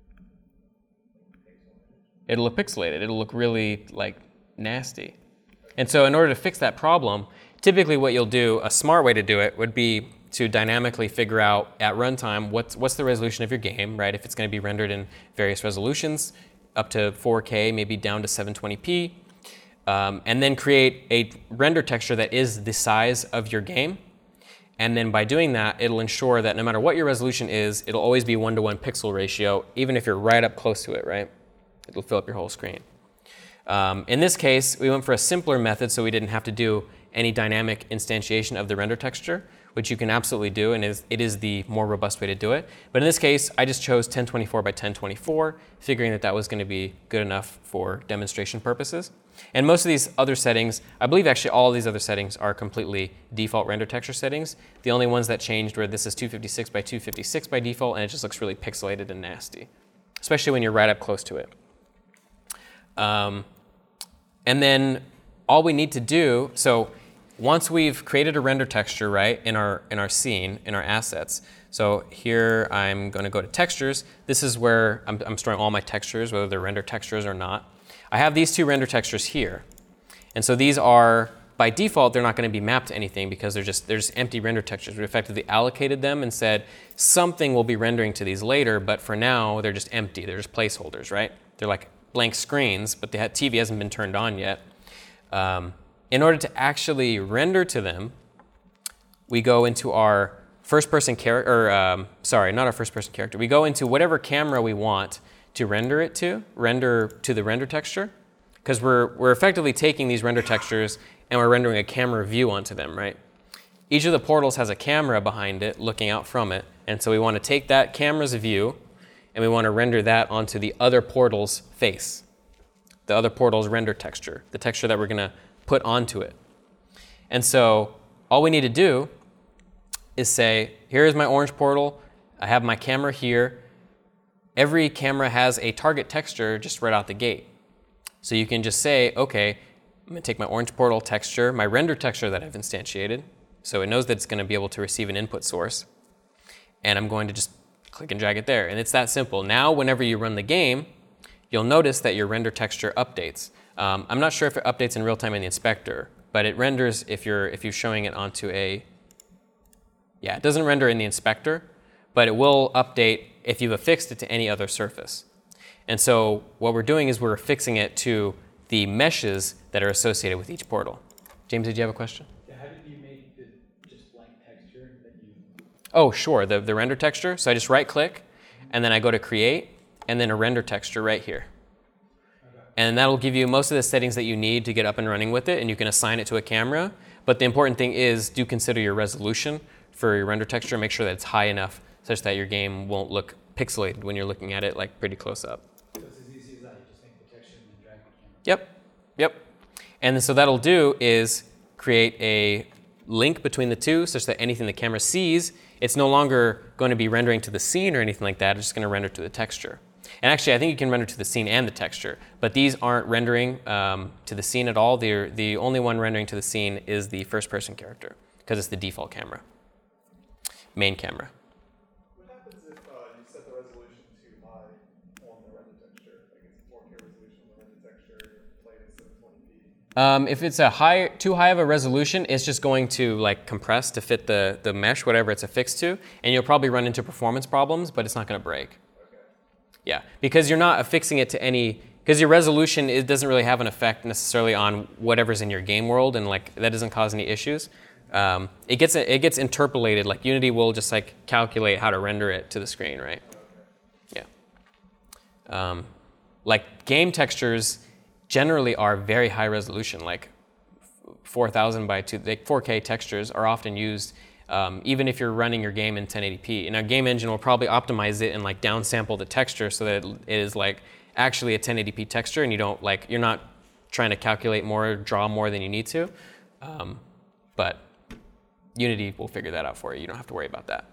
It'll look pixelated. It'll look really nasty. And so in order to fix that problem, typically what you'll do, a smart way to do it would be to dynamically figure out at runtime what's the resolution of your game, right? If it's going to be rendered in various resolutions, up to 4K, maybe down to 720p, and then create a render texture that is the size of your game. And then by doing that, it'll ensure that no matter what your resolution is, it'll always be 1-to-1 pixel ratio, even if you're right up close to it, right? It'll fill up your whole screen. In this case, we went for a simpler method so we didn't have to do any dynamic instantiation of the render texture. which you can absolutely do, and it is the more robust way to do it. But in this case, I just chose 1024 by 1024, figuring that that was going to be good enough for demonstration purposes. And most of these other settings, I believe actually all of these other settings are completely default render texture settings. The only ones that changed were this is 256 by 256 by default, and it just looks really pixelated and nasty, especially when you're right up close to it. And then all we need to do, so once we've created a render texture, right, in our scene, in our assets. So here I'm going to go to textures. This is where I'm storing all my textures, whether they're render textures or not. I have these two render textures here. And so these are, by default, they're not going to be mapped to anything because they're just empty render textures. We effectively allocated them and said something will be rendering to these later, but for now, they're just empty. They're just placeholders, right? They're like blank screens, but the TV hasn't been turned on yet. In order to actually render to them, we go into our first-person character, not our first-person character. We go into whatever camera we want to render it to, render to the render texture, because we're effectively taking these render textures and we're rendering a camera view onto them, right? Each of the portals has a camera behind it, looking out from it, and so we want to take that camera's view and we want to render that onto the other portal's face, the other portal's render texture, the texture that we're going to put onto it. And so all we need to do is say, here's my orange portal, I have my camera here. Every camera has a target texture just right out the gate. So you can just say, okay, I'm going to take my orange portal texture, my render texture that I've instantiated, so it knows that it's going to be able to receive an input source, and I'm going to just click and drag it there. And it's that simple. Now, whenever you run the game, you'll notice that your render texture updates. I'm not sure if it updates in real time in the inspector, but it renders if you're showing it onto a, yeah, it doesn't render in the inspector, but it will update if you've affixed it to any other surface. And so what we're doing is we're affixing it to the meshes that are associated with each portal. James, did you have a question? Yeah, how did you make the just blank texture that you... Oh, sure, the render texture. So I just right click, and then I go to create, and then a render texture right here. And that'll give you most of the settings that you need to get up and running with it, and you can assign it to a camera. But the important thing is do consider your resolution for your render texture. Make sure that it's high enough such that your game won't look pixelated when you're looking at it like pretty close up. So it's as easy as that. You just make the texture and then drag the camera. Yep. And so that'll do is create a link between the two such that anything the camera sees, it's no longer going to be rendering to the scene or anything like that. It's just going to render to the texture. And actually, I think you can render to the scene and the texture, but these aren't rendering to the scene at all. The only one rendering to the scene is the first-person character, because it's the default camera, main camera. What happens if you set the resolution too high on the render texture? Like it's 4K resolution on the render texture, play this at 20p? If it's too high of a resolution, it's just going to like compress to fit the mesh, whatever it's affixed to, and you'll probably run into performance problems, but it's not going to break. Yeah, because you're not affixing it to any, because your resolution, it doesn't really have an effect necessarily on whatever's in your game world, and like that doesn't cause any issues. It gets interpolated, like Unity will just like calculate how to render it to the screen, right? Yeah. Like game textures generally are very high resolution, like 4,000 by 2, like 4K textures are often used even if you're running your game in 1080p. And our game engine will probably optimize it and like downsample the texture so that it is like actually a 1080p texture, and you don't like, you're not trying to calculate more, draw more than you need to. But Unity will figure that out for you. You don't have to worry about that.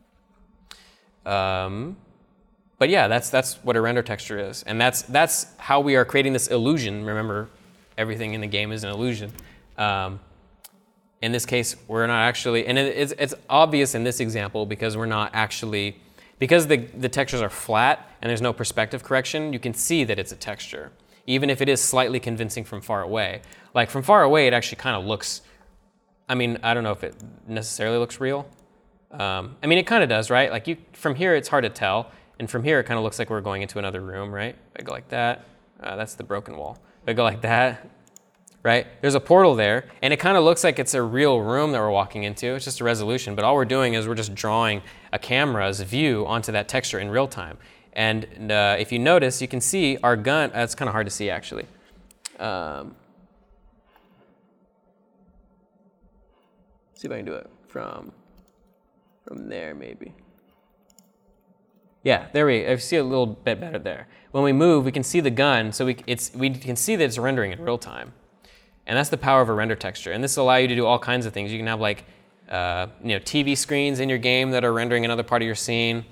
But yeah, that's what a render texture is. And that's how we are creating this illusion. Remember, everything in the game is an illusion. In this case, we're not actually, and it's obvious in this example because we're not actually, because the textures are flat and there's no perspective correction, you can see that it's a texture, even if it is slightly convincing from far away. Like from far away, it actually kind of looks, I mean, I don't know if it necessarily looks real. I mean, it kind of does, right? Like from here, it's hard to tell. And from here, it kind of looks like we're going into another room, right? If I go like that, that's the broken wall. If I go like that, right? There's a portal there, and it kind of looks like it's a real room that we're walking into. It's just a resolution, but all we're doing is we're just drawing a camera's view onto that texture in real time. And if you notice, you can see our gun, it's kind of hard to see actually. See if I can do it from from there maybe. Yeah, there I see a little bit better there. When we move, we can see the gun, so we can see that it's rendering in real time. And that's the power of a render texture. And this will allow you to do all kinds of things. You can have like TV screens in your game that are rendering another part of your scene.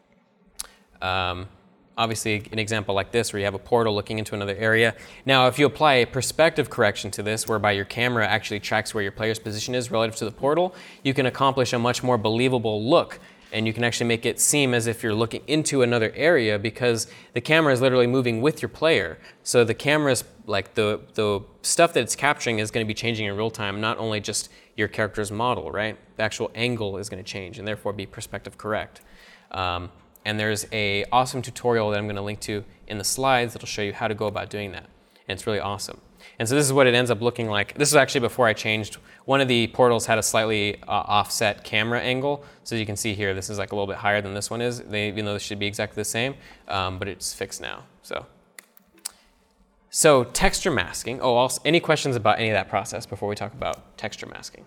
Obviously, an example like this where you have a portal looking into another area. Now, if you apply a perspective correction to this, whereby your camera actually tracks where your player's position is relative to the portal, you can accomplish a much more believable look. And you can actually make it seem as if you're looking into another area because the camera is literally moving with your player. So the camera's, like the stuff that it's capturing is going to be changing in real time, not only just your character's model, right? The actual angle is going to change and therefore be perspective correct. And there's a awesome tutorial that I'm going to link to in the slides that'll show you how to go about doing that. And it's really awesome. And so this is what it ends up looking like. This is actually before I changed. One of the portals had a slightly offset camera angle. So you can see here, this is like a little bit higher than this one is, even though this should be exactly the same, but it's fixed now. So texture masking. Oh, also, any questions about any of that process before we talk about texture masking?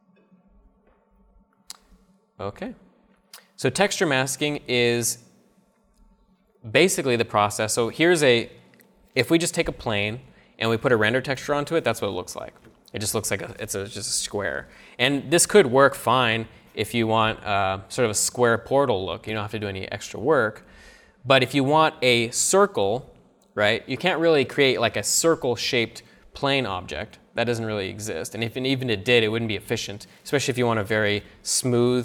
Okay. So texture masking is basically the process. So if we just take a plane and we put a render texture onto it, that's what it looks like. It just looks like just a square. And this could work fine if you want sort of a square portal look. You don't have to do any extra work. But if you want a circle, right, you can't really create like a circle-shaped plane object. That doesn't really exist. And even it did, it wouldn't be efficient, especially if you want a very smooth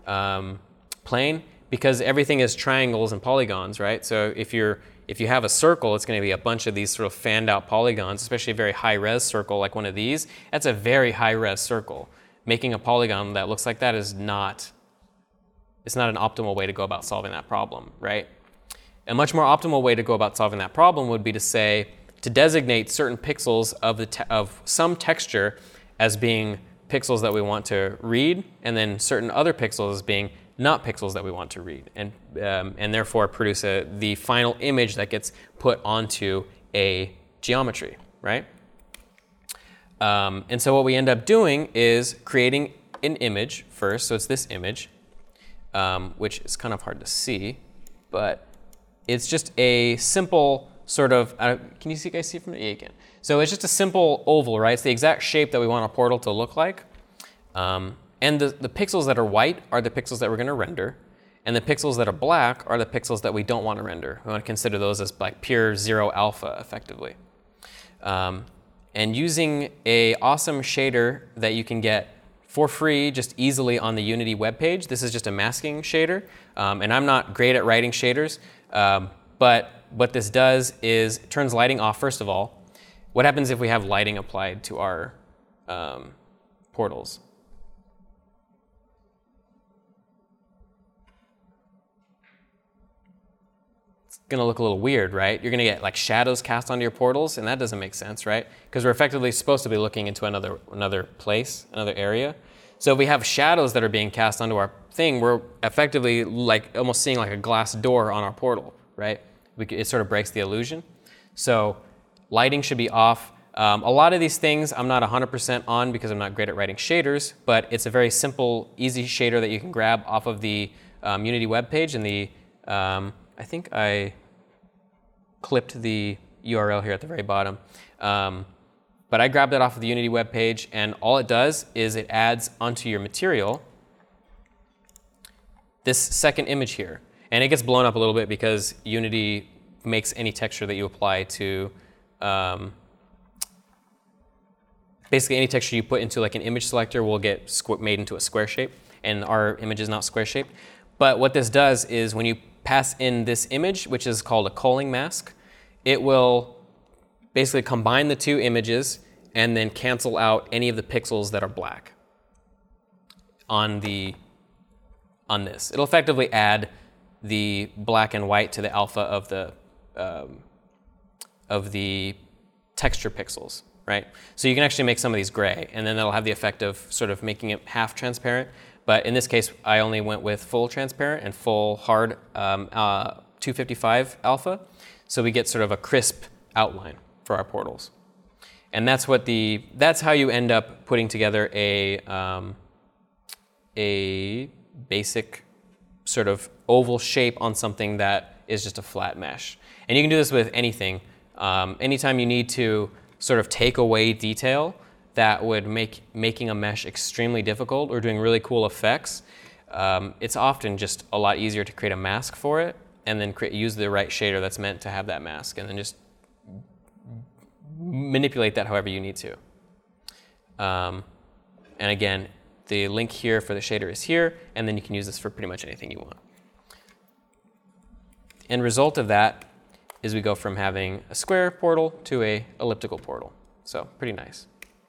plane, because everything is triangles and polygons, right? So if you have a circle, it's going to be a bunch of these sort of fanned out polygons, especially a very high-res circle like one of these. That's a very high-res circle. Making a polygon that looks like that is not an optimal way to go about solving that problem, right? A much more optimal way to go about solving that problem would be to designate certain pixels of some texture as being pixels that we want to read, and then certain other pixels as being not pixels that we want to read, and therefore produce the final image that gets put onto a geometry, right? And so what we end up doing is creating an image first. So it's this image, which is kind of hard to see, but it's just a simple sort of, can you guys see from it? Yeah, you can. So it's just a simple oval, right? It's the exact shape that we want our portal to look like. And the pixels that are white are the pixels that we're going to render. And the pixels that are black are the pixels that we don't want to render. We want to consider those as like pure 0 alpha, effectively. And using an awesome shader that you can get for free just easily on the Unity webpage. This is just a masking shader. And I'm not great at writing shaders. But what this does is it turns lighting off, first of all. What happens if we have lighting applied to our portals? Going to look a little weird, right? You're going to get like shadows cast onto your portals, and that doesn't make sense, right? Because we're effectively supposed to be looking into another place, another area. So if we have shadows that are being cast onto our thing, we're effectively like almost seeing like a glass door on our portal, right? It sort of breaks the illusion. So lighting should be off. A lot of these things I'm not 100% on because I'm not great at writing shaders, but it's a very simple, easy shader that you can grab off of the Unity webpage, and I think I clipped the URL here at the very bottom. But I grabbed that off of the Unity webpage, and all it does is it adds onto your material this second image here. And it gets blown up a little bit because Unity makes any texture that you apply to, basically any texture you put into like an image selector will get made into a square shape, and our image is not square shaped. But what this does is when you pass in this image, which is called a culling mask, it will basically combine the two images and then cancel out any of the pixels that are black on this. It'll effectively add the black and white to the alpha of the texture pixels, right? So you can actually make some of these gray, and then that'll have the effect of sort of making it half transparent. But in this case, I only went with full transparent and full hard 255 alpha. So we get sort of a crisp outline for our portals. And that's that's how you end up putting together a basic sort of oval shape on something that is just a flat mesh. And you can do this with anything. Anytime you need to sort of take away detail that would make making a mesh extremely difficult or doing really cool effects, it's often just a lot easier to create a mask for it and then use the right shader that's meant to have that mask and then just manipulate that however you need to. And again, the link here for the shader is here, and then you can use this for pretty much anything you want. End result of that is we go from having a square portal to a elliptical portal. So pretty nice.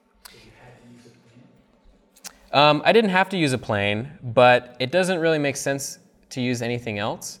I didn't have to use a plane, but it doesn't really make sense to use anything else.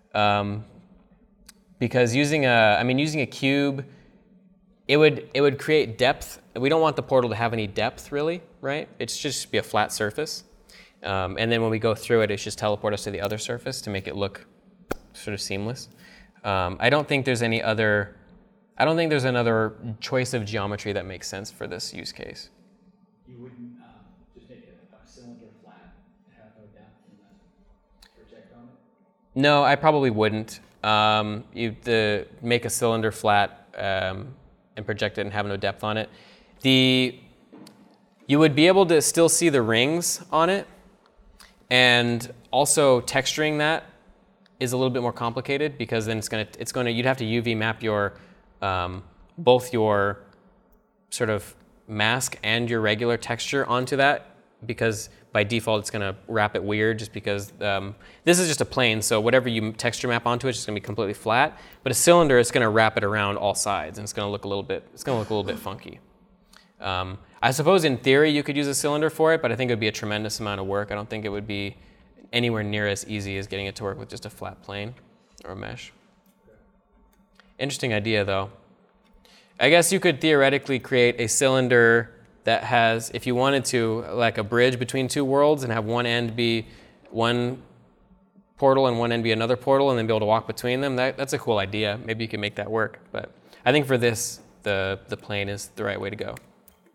Because using a cube, it would create depth. We don't want the portal to have any depth really, right? It should just be a flat surface. And then when we go through it, it should just teleport us to the other surface to make it look sort of seamless. I don't think there's another choice of geometry that makes sense for this use case. You wouldn't just make a cylinder flat, have no depth, and then project on it? No, I probably wouldn't. Make a cylinder flat and project it and have no depth on it. You would be able to still see the rings on it, and also texturing that is a little bit more complicated because then you'd have to UV map your both your sort of mask and your regular texture onto that, because by default it's going to wrap it weird just because this is just a plane, so whatever you texture map onto it's just going to be completely flat. But a cylinder, it's going to wrap it around all sides, and it's going to look a little bit funky. I suppose in theory you could use a cylinder for it, but I think it would be a tremendous amount of work. I don't think it would be anywhere near as easy as getting it to work with just a flat plane or a mesh. Interesting idea though. I guess you could theoretically create a cylinder that has, if you wanted to, like a bridge between two worlds and have one end be one portal and one end be another portal and then be able to walk between them. That's a cool idea. Maybe you can make that work. But I think for this, the plane is the right way to go.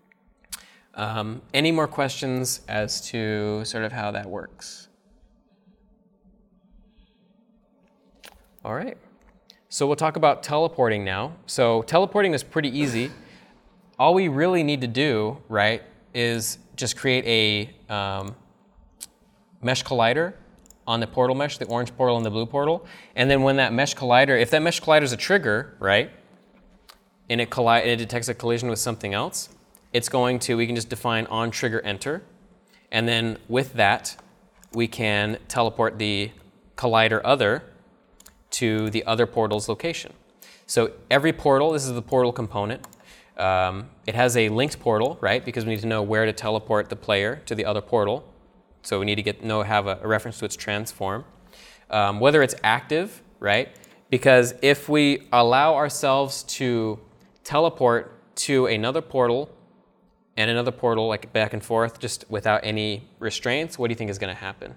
Any more questions as to sort of how that works? All right. So we'll talk about teleporting now. So teleporting is pretty easy. All we really need to do, right, is just create a mesh collider on the portal mesh, the orange portal and the blue portal. And then when that mesh collider, if that mesh collider is a trigger, right, and it detects a collision with something else, we can just define on trigger enter. And then with that, we can teleport the collider other to the other portal's location. So every portal, this is the portal component. It has a linked portal, right? Because we need to know where to teleport the player to the other portal. So we need to have a reference to its transform. Whether it's active, right? Because if we allow ourselves to teleport to another portal and another portal, like back and forth, just without any restraints, what do you think is going to happen?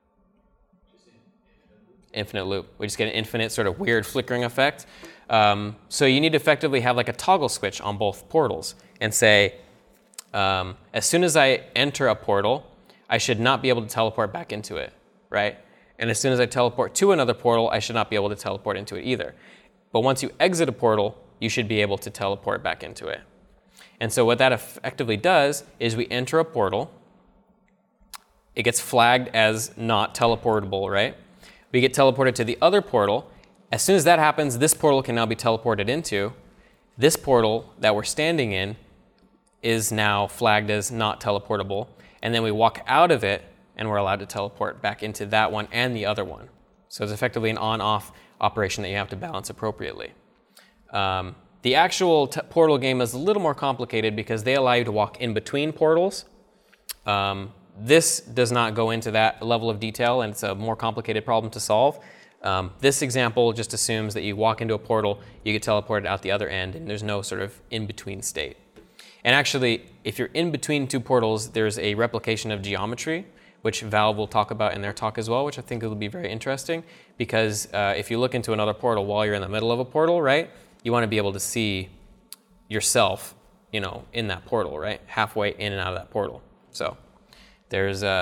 Infinite loop. We just get an infinite sort of weird flickering effect. So you need to effectively have like a toggle switch on both portals and say, as soon as I enter a portal, I should not be able to teleport back into it, right? And as soon as I teleport to another portal, I should not be able to teleport into it either. But once you exit a portal, you should be able to teleport back into it. And so what that effectively does is we enter a portal. It gets flagged as not teleportable, right? We get teleported to the other portal. As soon as that happens, this portal can now be teleported into. This portal that we're standing in is now flagged as not teleportable. And then we walk out of it, and we're allowed to teleport back into that one and the other one. So it's effectively an on-off operation that you have to balance appropriately. The actual portal game is a little more complicated because they allow you to walk in between portals. This does not go into that level of detail, and it's a more complicated problem to solve. This example just assumes that you walk into a portal, you get teleported out the other end, and there's no sort of in-between state. And actually, if you're in between two portals, there's a replication of geometry, which Valve will talk about in their talk as well, which I think will be very interesting, because if you look into another portal while you're in the middle of a portal, right, you want to be able to see yourself, in that portal, right, halfway in and out of that portal. So there's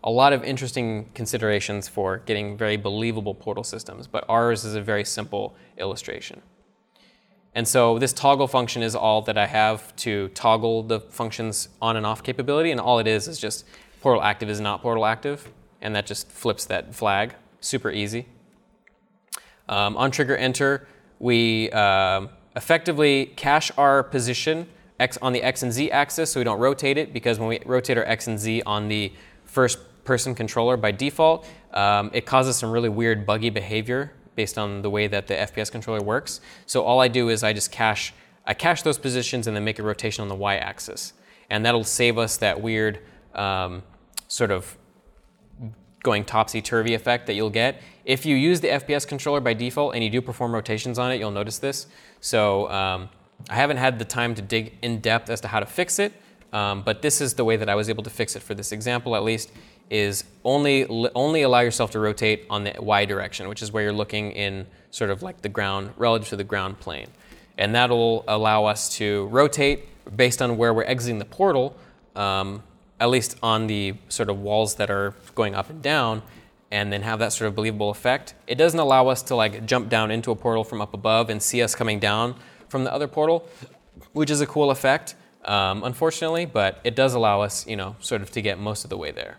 a lot of interesting considerations for getting very believable portal systems, but ours is a very simple illustration. And so this toggle function is all that I have to toggle the function's on and off capability, and all it is just portal active is not portal active, and that just flips that flag. Super easy. On trigger enter, we effectively cache our position on the X and Z axis so we don't rotate it, because when we rotate our X and Z on the first person controller by default, it causes some really weird buggy behavior based on the way that the FPS controller works. So all I do is I cache those positions and then make a rotation on the Y axis. And that'll save us that weird sort of going topsy-turvy effect that you'll get. If you use the FPS controller by default and you do perform rotations on it, you'll notice this. So I haven't had the time to dig in depth as to how to fix it, but this is the way that I was able to fix it for this example, at least, is only allow yourself to rotate on the Y direction, which is where you're looking in sort of like the ground, relative to the ground plane. And that'll allow us to rotate based on where we're exiting the portal, at least on the sort of walls that are going up and down, and then have that sort of believable effect. It doesn't allow us to like jump down into a portal from up above and see us coming down from the other portal, which is a cool effect, unfortunately, but it does allow us, sort of to get most of the way there.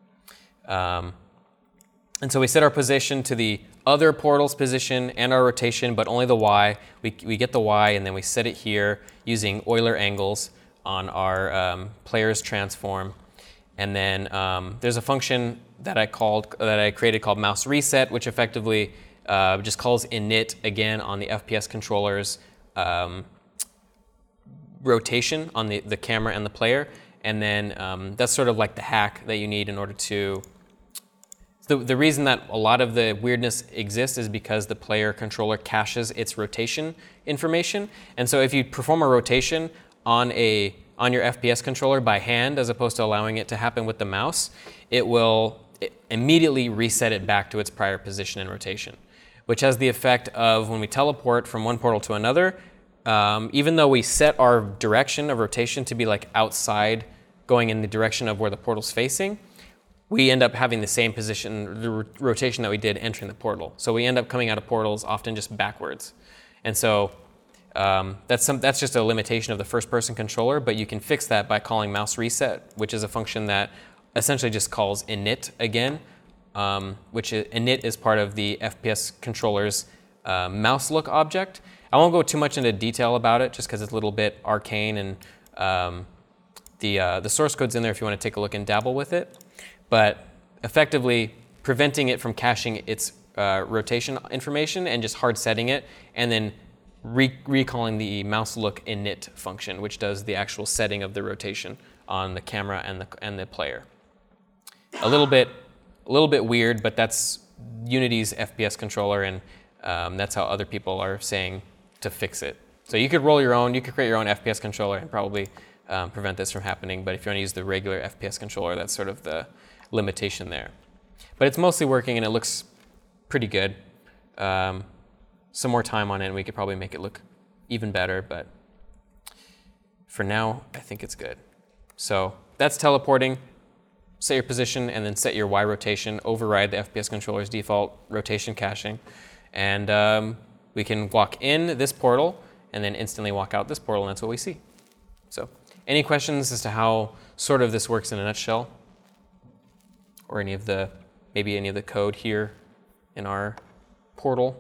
And so we set our position to the other portal's position and our rotation, but only the Y. We get the Y and then we set it here using Euler angles on our player's transform. And then there's a function that I created called mouse reset, which effectively just calls init again on the FPS controller's rotation on the camera and the player. And then that's sort of like the hack that you need in order to... The reason that a lot of the weirdness exists is because the player controller caches its rotation information. And so if you perform a rotation on your FPS controller by hand, as opposed to allowing it to happen with the mouse, it will immediately reset it back to its prior position and rotation, which has the effect of when we teleport from one portal to another, even though we set our direction of rotation to be like outside, going in the direction of where the portal's facing, we end up having the same position, the rotation that we did entering the portal. So we end up coming out of portals often just backwards. And so that's just a limitation of the first-person controller, but you can fix that by calling mouse reset, which is a function that essentially just calls init again, init is part of the FPS controller's mouse look object. I won't go too much into detail about it just because it's a little bit arcane, and the source code's in there if you want to take a look and dabble with it. But effectively preventing it from caching its rotation information and just hard setting it, and then recalling the mouse look init function, which does the actual setting of the rotation on the camera and the player. A little bit weird, but that's Unity's FPS controller, and that's how other people are saying to fix it. So you could create your own FPS controller and probably prevent this from happening. But if you want to use the regular FPS controller, that's sort of the limitation there. But it's mostly working and it looks pretty good. Some more time on it and we could probably make it look even better, but for now, I think it's good. So that's teleporting. Set your position and then set your Y rotation, override the FPS controller's default rotation caching, and we can walk in this portal and then instantly walk out this portal, and that's what we see. So any questions as to how sort of this works in a nutshell? Or maybe any of the code here in our portal?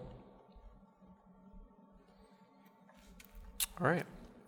All right.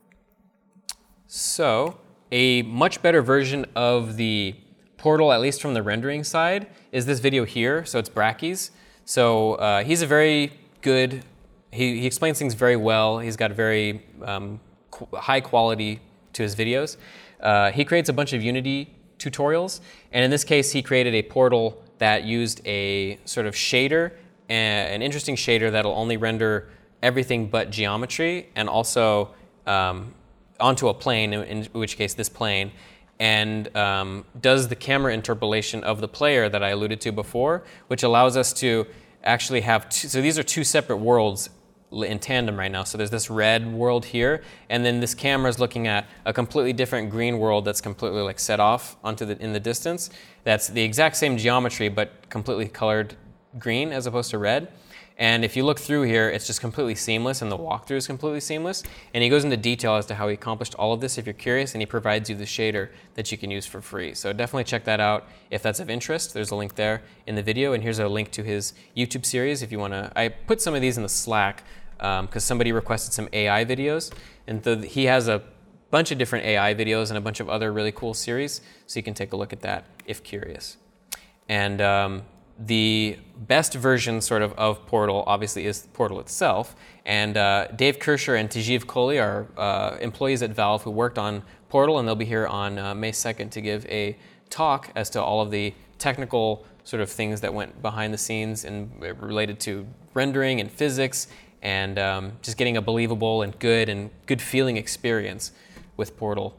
So a much better version of the portal, at least from the rendering side, is this video here. So it's Brackeys. So he's a very good, he explains things very well. He's got very high quality to his videos. He creates a bunch of Unity tutorials, and in this case he created a portal that used a sort of shader, an interesting shader that'll only render everything but geometry, and also onto a plane, in which case this plane, and does the camera interpolation of the player that I alluded to before, which allows us to actually have so these are two separate worlds in tandem right now. So there's this red world here, and then this camera is looking at a completely different green world that's completely like set off in the distance. That's the exact same geometry, but completely colored green as opposed to red. And if you look through here, it's just completely seamless, and the walkthrough is completely seamless. And he goes into detail as to how he accomplished all of this if you're curious, and he provides you the shader that you can use for free. So definitely check that out if that's of interest. There's a link there in the video, and here's a link to his YouTube series if you want to. I put some of these in the Slack because somebody requested some AI videos, and he has a bunch of different AI videos and a bunch of other really cool series, so you can take a look at that if curious. And the best version sort of Portal obviously is Portal itself. And Dave Kirscher and Tajiv Kohli are employees at Valve who worked on Portal, and they'll be here on May 2nd to give a talk as to all of the technical sort of things that went behind the scenes and related to rendering and physics and just getting a believable and good feeling experience with Portal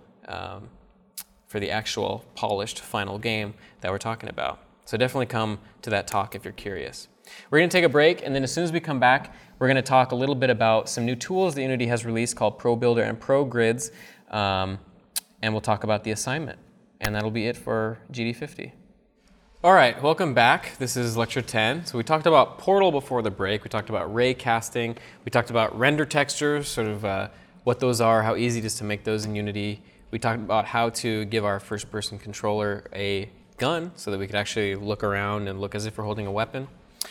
for the actual polished final game that we're talking about. So definitely come to that talk if you're curious. We're going to take a break, and then as soon as we come back, we're going to talk a little bit about some new tools that Unity has released called ProBuilder and ProGrids, and we'll talk about the assignment. And that'll be it for GD50. All right, welcome back. This is lecture 10. So we talked about Portal before the break. We talked about ray casting. We talked about render textures, sort of what those are, how easy it is to make those in Unity. We talked about how to give our first-person controller a gun so that we could actually look around and look as if we're holding a weapon.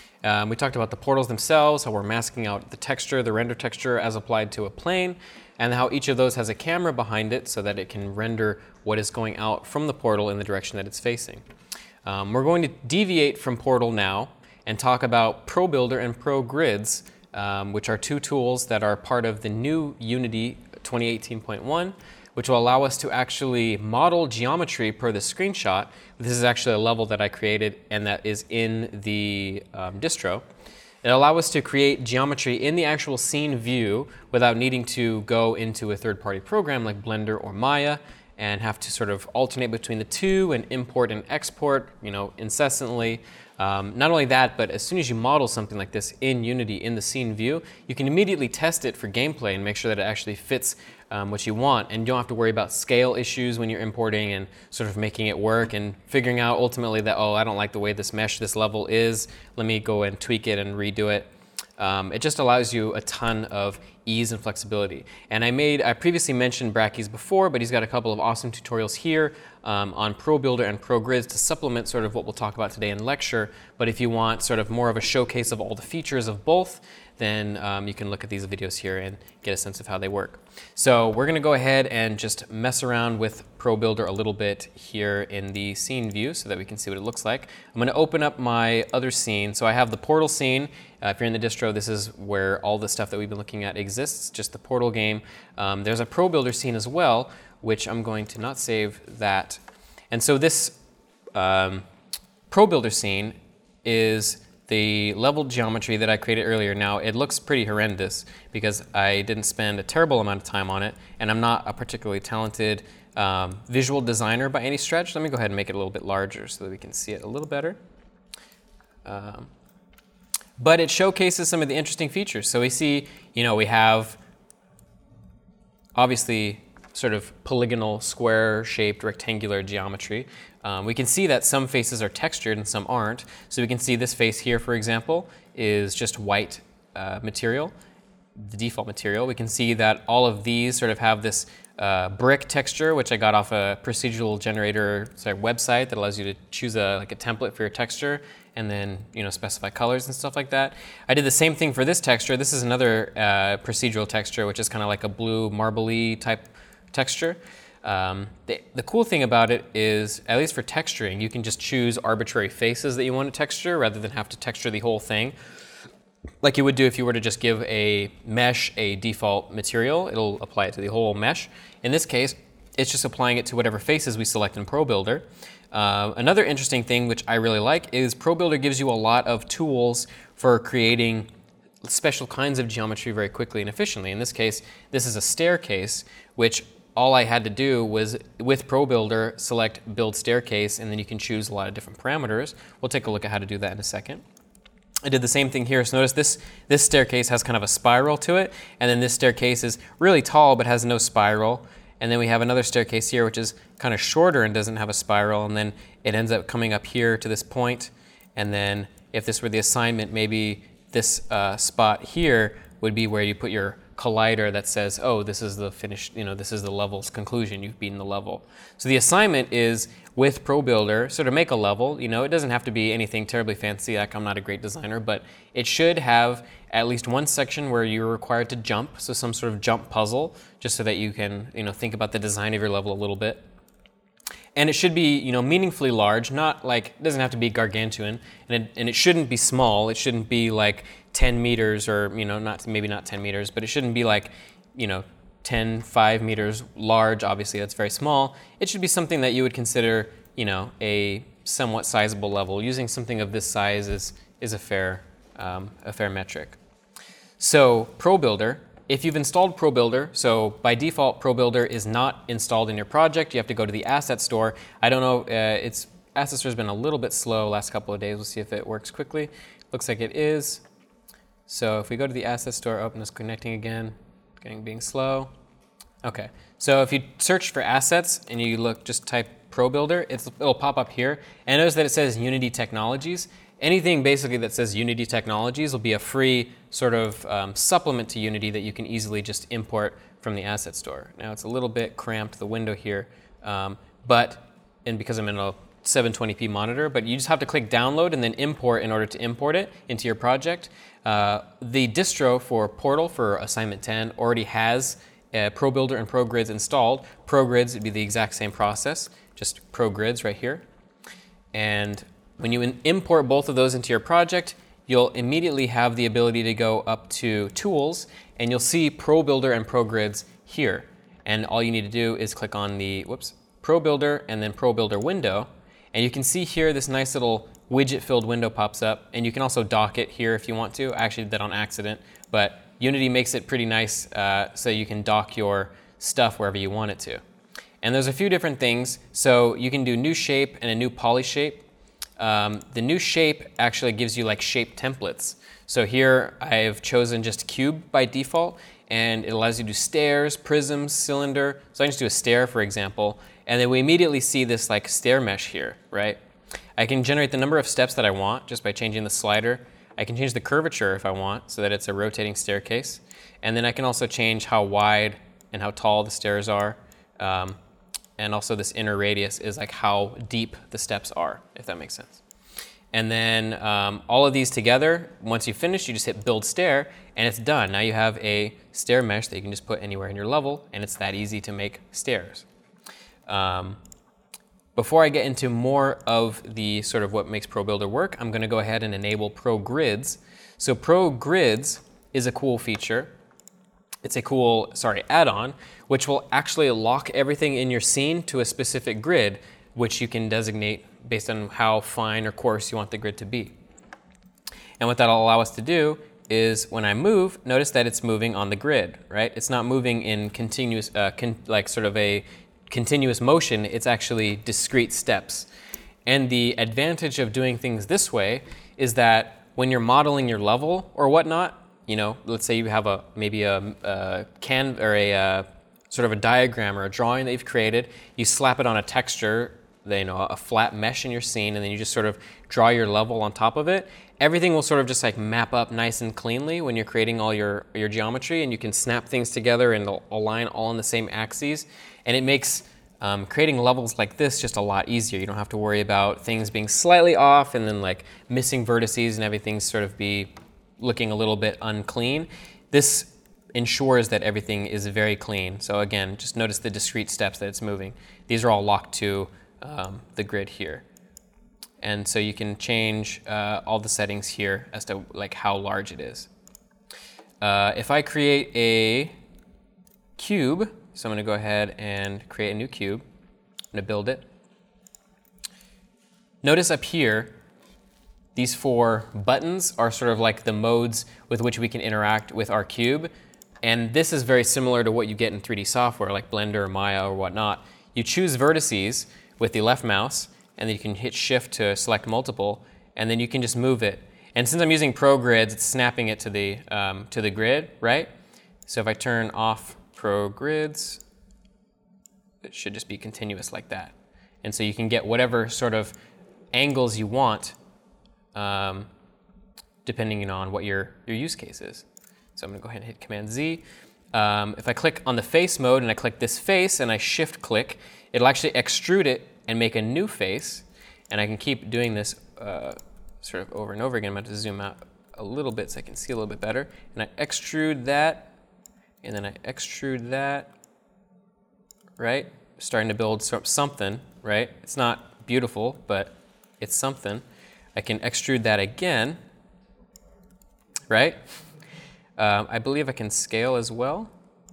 We talked about the portals themselves, how we're masking out the texture, the render texture as applied to a plane, and how each of those has a camera behind it so that it can render what is going out from the portal in the direction that it's facing. We're going to deviate from Portal now and talk about ProBuilder and ProGrids, which are two tools that are part of the new Unity 2018.1, which will allow us to actually model geometry per the screenshot. This is actually a level that I created and that is in the distro. It allows us to create geometry in the actual scene view without needing to go into a third-party program like Blender or Maya and have to sort of alternate between the two and import and export, incessantly. Not only that, but as soon as you model something like this in Unity in the scene view, you can immediately test it for gameplay and make sure that it actually fits what you want, and you don't have to worry about scale issues when you're importing and sort of making it work and figuring out ultimately that, oh, I don't like the way this level is, let me go and tweak it and redo it. It just allows you a ton of ease and flexibility. And I previously mentioned Brackeys before, but he's got a couple of awesome tutorials here on ProBuilder and ProGrids to supplement sort of what we'll talk about today in lecture. But if you want sort of more of a showcase of all the features of both, then you can look at these videos here and get a sense of how they work. So we're going to go ahead and just mess around with ProBuilder a little bit here in the scene view so that we can see what it looks like. I'm going to open up my other scene. So I have the Portal scene. If you're in the distro, this is where all the stuff that we've been looking at exists, just the Portal game. There's a ProBuilder scene as well, which I'm going to not save that. And so this ProBuilder scene is the level geometry that I created earlier. Now, it looks pretty horrendous because I didn't spend a terrible amount of time on it, and I'm not a particularly talented visual designer by any stretch. Let me go ahead and make it a little bit larger so that we can see it a little better. But it showcases some of the interesting features. So we see, we have obviously sort of polygonal, square-shaped, rectangular geometry. We can see that some faces are textured and some aren't. So we can see this face here, for example, is just white material, the default material. We can see that all of these sort of have this brick texture, which I got off a procedural generator website that allows you to choose a template for your texture and then specify colors and stuff like that. I did the same thing for this texture. This is another procedural texture, which is kind of like a blue marbly type texture. The cool thing about it is, at least for texturing, you can just choose arbitrary faces that you want to texture rather than have to texture the whole thing. Like you would do if you were to just give a mesh a default material, it'll apply it to the whole mesh. In this case, it's just applying it to whatever faces we select in ProBuilder. Another interesting thing which I really like is ProBuilder gives you a lot of tools for creating special kinds of geometry very quickly and efficiently. In this case, this is a staircase, which all I had to do was, with ProBuilder, select Build Staircase, and then you can choose a lot of different parameters. We'll take a look at how to do that in a second. I did the same thing here. So notice this staircase has kind of a spiral to it, and then this staircase is really tall but has no spiral. And then we have another staircase here which is kind of shorter and doesn't have a spiral, and then it ends up coming up here to this point. And then if this were the assignment, maybe this spot here would be where you put your collider that says, oh, this is the finished, this is the level's conclusion, you've beaten the level. So the assignment is with ProBuilder, so to make a level, it doesn't have to be anything terribly fancy, like I'm not a great designer, but it should have at least one section where you're required to jump, so some sort of jump puzzle, just so that you can, think about the design of your level a little bit. And it should be, meaningfully large, not like, it doesn't have to be gargantuan, and it shouldn't be small. It shouldn't be like 10 meters or, maybe not 10 meters, but it shouldn't be like, 5 meters large. Obviously, that's very small. It should be something that you would consider, a somewhat sizable level. Using something of this size is a fair metric. So ProBuilder. If you've installed ProBuilder, so by default, ProBuilder is not installed in your project. You have to go to the asset store. I don't know, asset store's been a little bit slow last couple of days. We'll see if it works quickly. Looks like it is. So if we go to the asset store, open this connecting again, being slow. Okay, so if you search for assets and you just type ProBuilder, it'll pop up here. And notice that it says Unity Technologies. Anything basically that says Unity Technologies will be a free sort of supplement to Unity that you can easily just import from the asset store. Now it's a little bit cramped, the window here, and because I'm in a 720p monitor, but you just have to click download and then import in order to import it into your project. The distro for Portal for Assignment 10 already has ProBuilder and ProGrids installed. ProGrids would be the exact same process, just ProGrids right here. And when you import both of those into your project, you'll immediately have the ability to go up to Tools, and you'll see ProBuilder and ProGrids here. And all you need to do is click on the ProBuilder and then ProBuilder window, and you can see here this nice little widget-filled window pops up, and you can also dock it here if you want to. I actually did that on accident, but Unity makes it pretty nice so you can dock your stuff wherever you want it to. And there's a few different things. So you can do new shape and a new poly shape. The new shape actually gives you like shape templates. So here I've chosen just cube by default, and it allows you to do stairs, prisms, cylinder. So I can just do a stair, for example, and then we immediately see this like stair mesh here, right? I can generate the number of steps that I want just by changing the slider. I can change the curvature if I want so that it's a rotating staircase. And then I can also change how wide and how tall the stairs are. And also this inner radius is like how deep the steps are, if that makes sense. And then all of these together, once you finish, you just hit build stair and it's done. Now you have a stair mesh that you can just put anywhere in your level, and it's that easy to make stairs. Before I get into more of the sort of what makes ProBuilder work, I'm gonna go ahead and enable ProGrids. So ProGrids is a cool feature. It's a cool, add-on, which will actually lock everything in your scene to a specific grid, which you can designate based on how fine or coarse you want the grid to be. And what that'll allow us to do is when I move, notice that it's moving on the grid, right? It's not moving in continuous, like sort of a continuous motion, it's actually discrete steps. And the advantage of doing things this way is that when you're modeling your level or whatnot, let's say you have maybe a sort of a diagram or a drawing that you've created, you slap it on a texture, a flat mesh in your scene, and then you just sort of draw your level on top of it. Everything will sort of just like map up nice and cleanly when you're creating all your geometry, and you can snap things together and they'll align all on the same axes. And it makes creating levels like this just a lot easier. You don't have to worry about things being slightly off and then like missing vertices and everything sort of be looking a little bit unclean. This ensures that everything is very clean. So again, just notice the discrete steps that it's moving. These are all locked to the grid here. And so you can change all the settings here as to like how large it is. If I create a cube, so I'm going to go ahead and create a new cube. I'm going to build it. Notice up here, these 4 buttons are sort of like the modes with which we can interact with our cube. And this is very similar to what you get in 3D software like Blender or Maya or whatnot. You choose vertices with the left mouse, and then you can hit shift to select multiple, and then you can just move it. And since I'm using ProGrids, it's snapping it to the grid, right? So if I turn off ProGrids, it should just be continuous like that. And so you can get whatever sort of angles you want, depending on what your use case is. So I'm gonna go ahead and hit Command Z. If I click on the face mode and I click this face and I shift click, it'll actually extrude it and make a new face. And I can keep doing this sort of over and over again. I'm going to zoom out a little bit so I can see a little bit better. And I extrude that, and then I extrude that, right? Starting to build something, right? It's not beautiful, but it's something. I can extrude that again, right? I believe I can scale as well.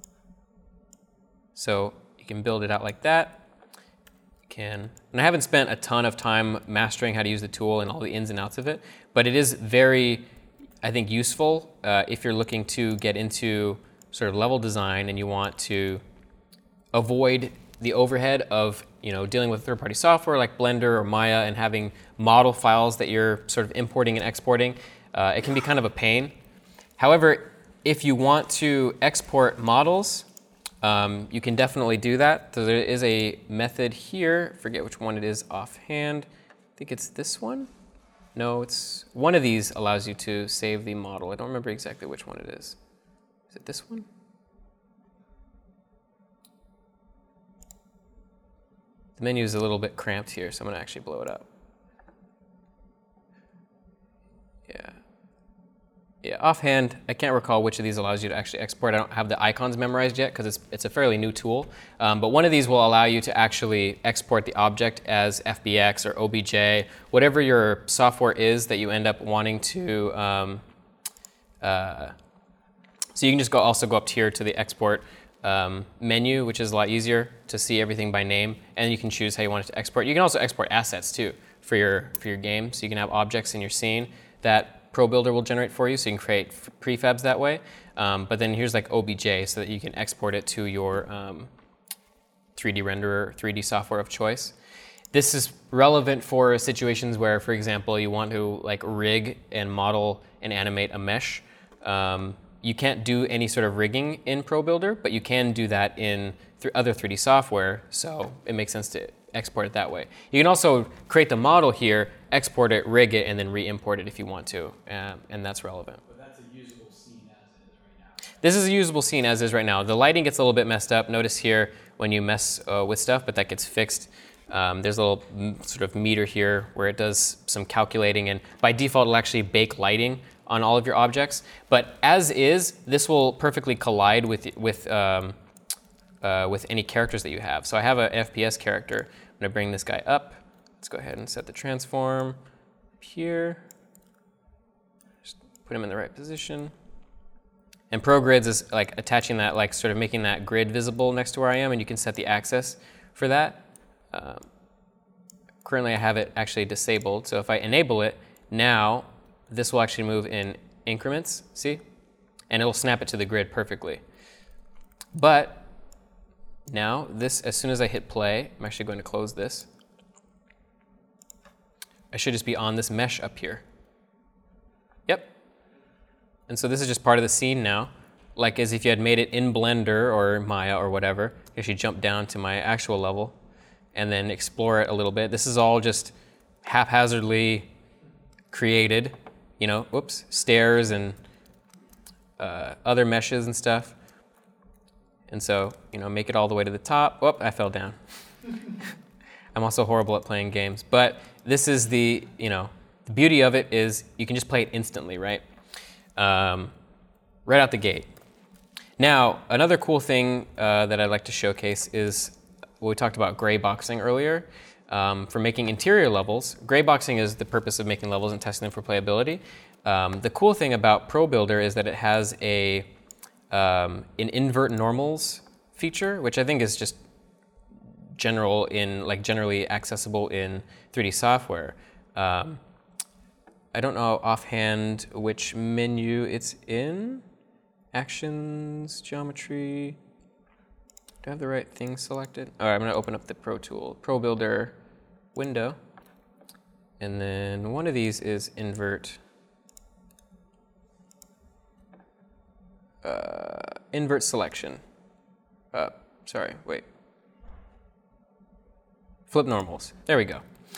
So you can build it out like that. And I haven't spent a ton of time mastering how to use the tool and all the ins and outs of it, but it is very, I think, useful if you're looking to get into sort of level design and you want to avoid the overhead of dealing with third-party software like Blender or Maya and having model files that you're sort of importing and exporting. It can be kind of a pain. However, if you want to export models, you can definitely do that. So there is a method here, forget which one it is offhand. I think it's this one. No, it's one of these allows you to save the model. I don't remember exactly which one it is. Is it this one? The menu is a little bit cramped here, so I'm going to actually blow it up. Yeah, offhand, I can't recall which of these allows you to actually export. I don't have the icons memorized yet because it's a fairly new tool. But one of these will allow you to actually export the object as FBX or OBJ, whatever your software is that you end up wanting to. So you can just also go up here to the export menu, which is a lot easier to see everything by name, and you can choose how you want it to export. You can also export assets too for your game, so you can have objects in your scene that ProBuilder will generate for you, so you can create prefabs that way. But then here's like OBJ, so that you can export it to your 3D renderer, 3D software of choice. This is relevant for situations where, for example, you want to like rig and model and animate a mesh. You can't do any sort of rigging in ProBuilder, but you can do that in other 3D software, so it makes sense to export it that way. You can also create the model here, export it, rig it, and then re-import it if you want to, and that's relevant. But that's a usable scene as it is right now. This is a usable scene as is right now. The lighting gets a little bit messed up. Notice here when you mess with stuff, but that gets fixed. There's a little sort of meter here where it does some calculating, and by default it'll actually bake lighting on all of your objects. But as is, this will perfectly collide with any characters that you have. So I have an FPS character. I'm gonna bring this guy up. Let's go ahead and set the transform up here. Just put him in the right position. And ProGrids is like attaching that, like sort of making that grid visible next to where I am, and you can set the access for that. Currently I have it actually disabled, so if I enable it, now this will actually move in increments, see? And it'll snap it to the grid perfectly. But now this, as soon as I hit play, I'm actually going to close this. I should just be on this mesh up here. Yep. And so this is just part of the scene now. Like as if you had made it in Blender or Maya or whatever. I actually jump down to my actual level and then explore it a little bit. This is all just haphazardly created, whoops, stairs and other meshes and stuff. And so, make it all the way to the top. Whoop, I fell down. I'm also horrible at playing games. But this is the beauty of it is you can just play it instantly, right? Right out the gate. Now, another cool thing that I'd like to showcase is what we talked about gray boxing earlier. For making interior levels, gray boxing is the purpose of making levels and testing them for playability. The cool thing about ProBuilder is that it has an invert normals feature, which I think is just generally accessible in 3D software. I don't know offhand which menu it's in. Actions, geometry. Do I have the right thing selected? All right, I'm gonna open up the Pro Tool, ProBuilder window. And then one of these is invert invert selection. Sorry, wait. Flip normals. There we go.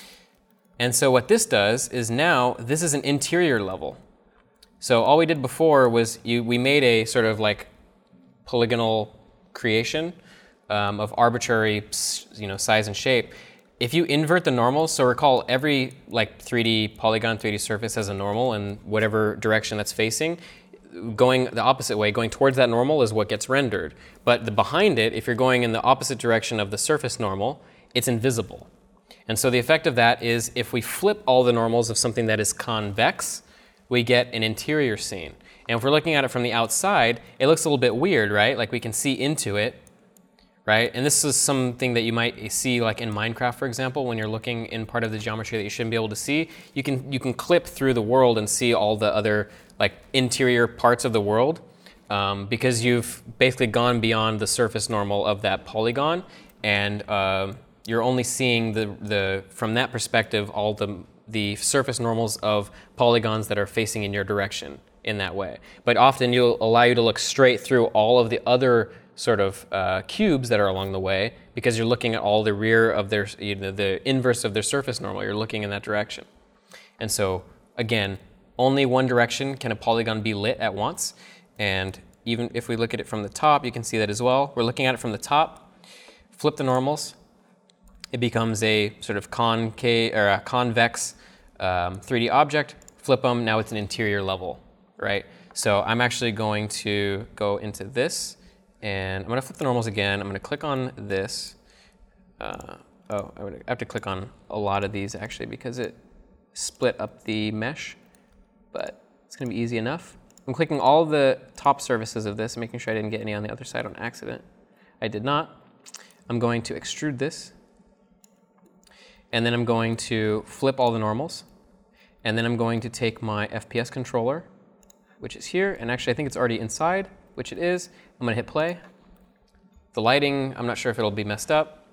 And so what this does is now this is an interior level. So all we did before was we made a sort of like polygonal creation of arbitrary, size and shape. If you invert the normals, so recall every like 3D polygon, 3D surface has a normal in whatever direction that's facing. Going the opposite way, going towards that normal is what gets rendered. But behind it, if you're going in the opposite direction of the surface normal, it's invisible. And so the effect of that is if we flip all the normals of something that is convex, we get an interior scene. And if we're looking at it from the outside, it looks a little bit weird, right? Like we can see into it, right? And this is something that you might see like in Minecraft, for example, when you're looking in part of the geometry that you shouldn't be able to see. You can clip through the world and see all the other like interior parts of the world because you've basically gone beyond the surface normal of that polygon, and you're only seeing the from that perspective all the surface normals of polygons that are facing in your direction in that way. But often you'll allow you to look straight through all of the other sort of cubes that are along the way because you're looking at all the rear of their, the inverse of their surface normal. You're looking in that direction. And so again, only one direction can a polygon be lit at once. And even if we look at it from the top, you can see that as well. We're looking at it from the top, flip the normals. It becomes a sort of concave or a convex 3D object. Flip them, now it's an interior level, right? So I'm actually going to go into this, and I'm going to flip the normals again. I'm going to click on this. I have to click on a lot of these actually because it split up the mesh, but it's going to be easy enough. I'm clicking all the top surfaces of this, making sure I didn't get any on the other side on accident. I did not. I'm going to extrude this. And then I'm going to flip all the normals. And then I'm going to take my FPS controller, which is here. And actually, I think it's already inside, which it is. I'm going to hit play. The lighting, I'm not sure if it'll be messed up.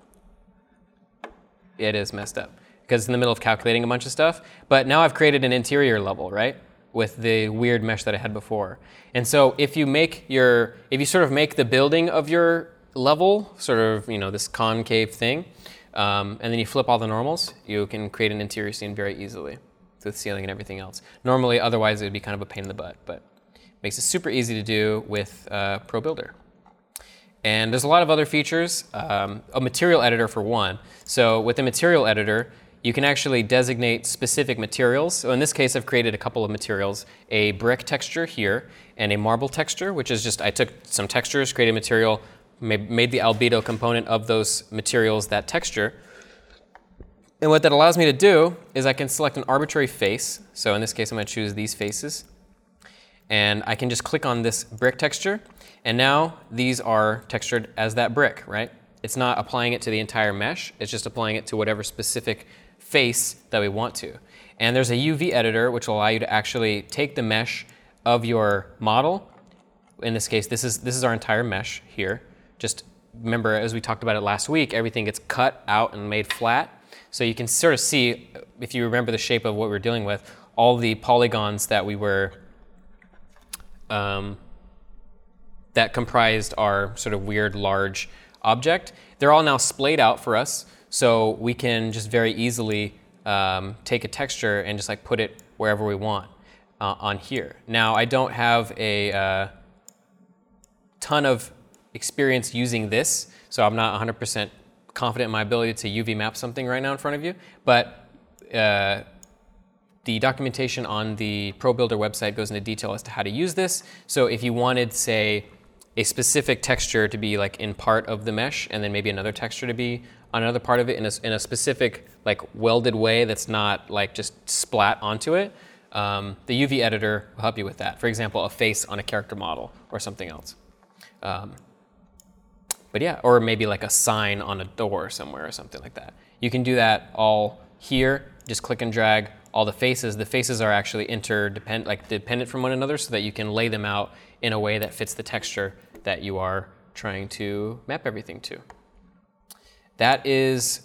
It is messed up because it's in the middle of calculating a bunch of stuff. But now I've created an interior level, right, with the weird mesh that I had before. And so if you sort of make the building of your level sort of, this concave thing, and then you flip all the normals, you can create an interior scene very easily with ceiling and everything else. Normally, otherwise, it would be kind of a pain in the butt, but it makes it super easy to do with ProBuilder. And there's a lot of other features. A material editor for one. So with the material editor, you can actually designate specific materials. So in this case, I've created a couple of materials, a brick texture here and a marble texture, which is just, I took some textures, created material, made the albedo component of those materials that texture. And what that allows me to do is I can select an arbitrary face. So in this case, I'm going to choose these faces. And I can just click on this brick texture. And now these are textured as that brick, right? It's not applying it to the entire mesh. It's just applying it to whatever specific face that we want to. And there's a UV editor, which will allow you to actually take the mesh of your model. In this case, this is our entire mesh here. Just remember, as we talked about it last week, everything gets cut out and made flat. So you can sort of see, if you remember the shape of what we're dealing with, all the polygons that we were, that comprised our sort of weird large object. They're all now splayed out for us, so we can just very easily take a texture and just like put it wherever we want on here. Now, I don't have a ton of experience using this, so I'm not 100% confident in my ability to UV map something right now in front of you, but the documentation on the ProBuilder website goes into detail as to how to use this. So if you wanted, say, a specific texture to be like in part of the mesh and then maybe another texture to be on another part of it in a specific like welded way that's not like just splat onto it, the UV editor will help you with that. For example, a face on a character model or something else. But yeah, or maybe like a sign on a door somewhere or something like that. You can do that all here. Just click and drag all the faces. The faces are actually dependent from one another so that you can lay them out in a way that fits the texture that you are trying to map everything to. That is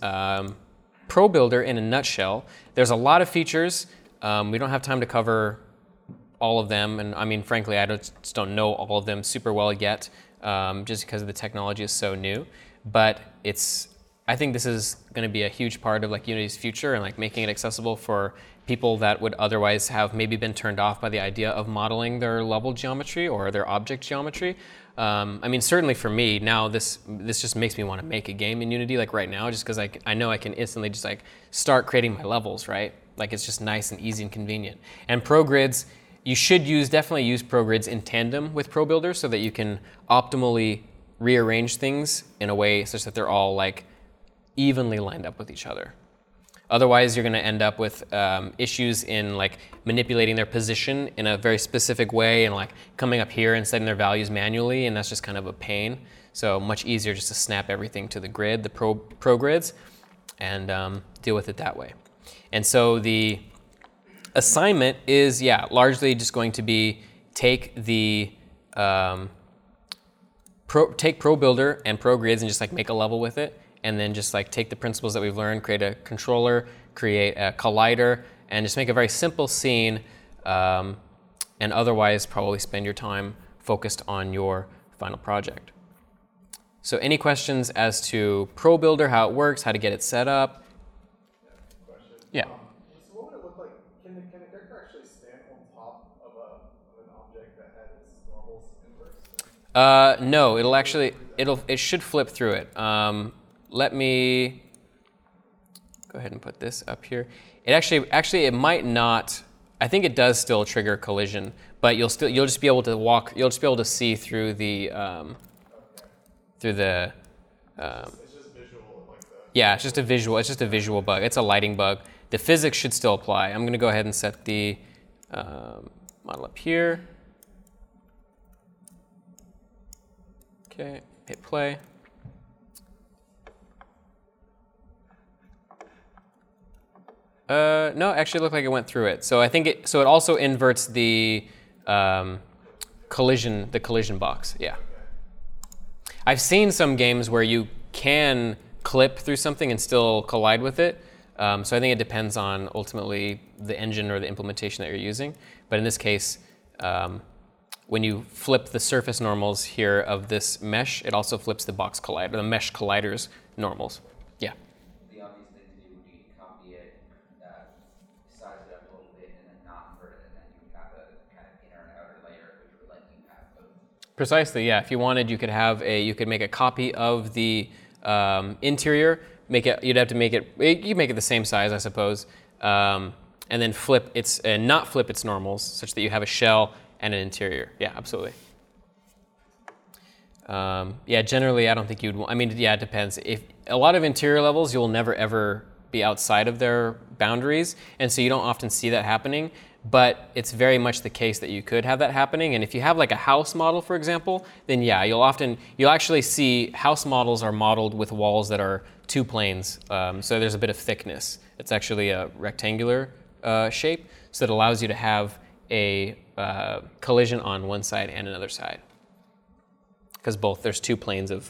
ProBuilder in a nutshell. There's a lot of features. We don't have time to cover all of them, and I mean, frankly, just don't know all of them super well yet, just because the technology is so new. But I think this is going to be a huge part of like Unity's future, and like making it accessible for people that would otherwise have maybe been turned off by the idea of modeling their level geometry or their object geometry. I mean, certainly for me now, this just makes me want to make a game in Unity like right now, just because I know I can instantly just like start creating my levels, right? Like it's just nice and easy and convenient. And ProGrids, you should definitely use ProGrids in tandem with ProBuilder so that you can optimally rearrange things in a way such that they're all like evenly lined up with each other. Otherwise, you're going to end up with issues in like manipulating their position in a very specific way and like coming up here and setting their values manually, and that's just kind of a pain. So much easier just to snap everything to the grid, the ProGrids, and deal with it that way. And so the assignment is, largely just going to be take ProBuilder and ProGrids and just like make a level with it. And then just like take the principles that we've learned, create a controller, create a collider, and just make a very simple scene, and otherwise probably spend your time focused on your final project. So any questions as to ProBuilder, how it works, how to get it set up? Yeah. So what would it look like? Can the character actually stand on top of an object that has its normals inverse? No, it should flip through it. Let me go ahead and put this up here. It actually it might not. I think it does still trigger collision, but you'll just be able to walk. You'll just be able to see through the It's just visual, like the. Yeah, it's just a visual bug. It's a lighting bug. The physics should still apply. I'm going to go ahead and set the model up here. Okay, hit play. No, actually it looked like it went through it. So I think it also inverts the collision box. Yeah. I've seen some games where you can clip through something and still collide with it. So I think it depends on ultimately the engine or the implementation that you're using. But in this case, when you flip the surface normals here of this mesh, it also flips the box collider, the mesh collider's normals. Yeah. The obvious thing to do would be copy it, size it up a little bit, and then not invert it, and then you have a kind of inner and outer layer, which would let you have both. Precisely, yeah. If you wanted, you could make a copy of the interior. You'd have to make it. You make it the same size, I suppose, and then not flip its normals, such that you have a shell and an interior. Yeah, absolutely. Generally, I don't think you'd. I mean, yeah, it depends. If a lot of interior levels, you'll never ever be outside of their boundaries, and so you don't often see that happening. But it's very much the case that you could have that happening. And if you have like a house model, for example, then yeah, you'll actually see house models are modeled with walls that are two planes. So there's a bit of thickness. It's actually a rectangular shape, so it allows you to have a collision on one side and another side. Because there's two planes of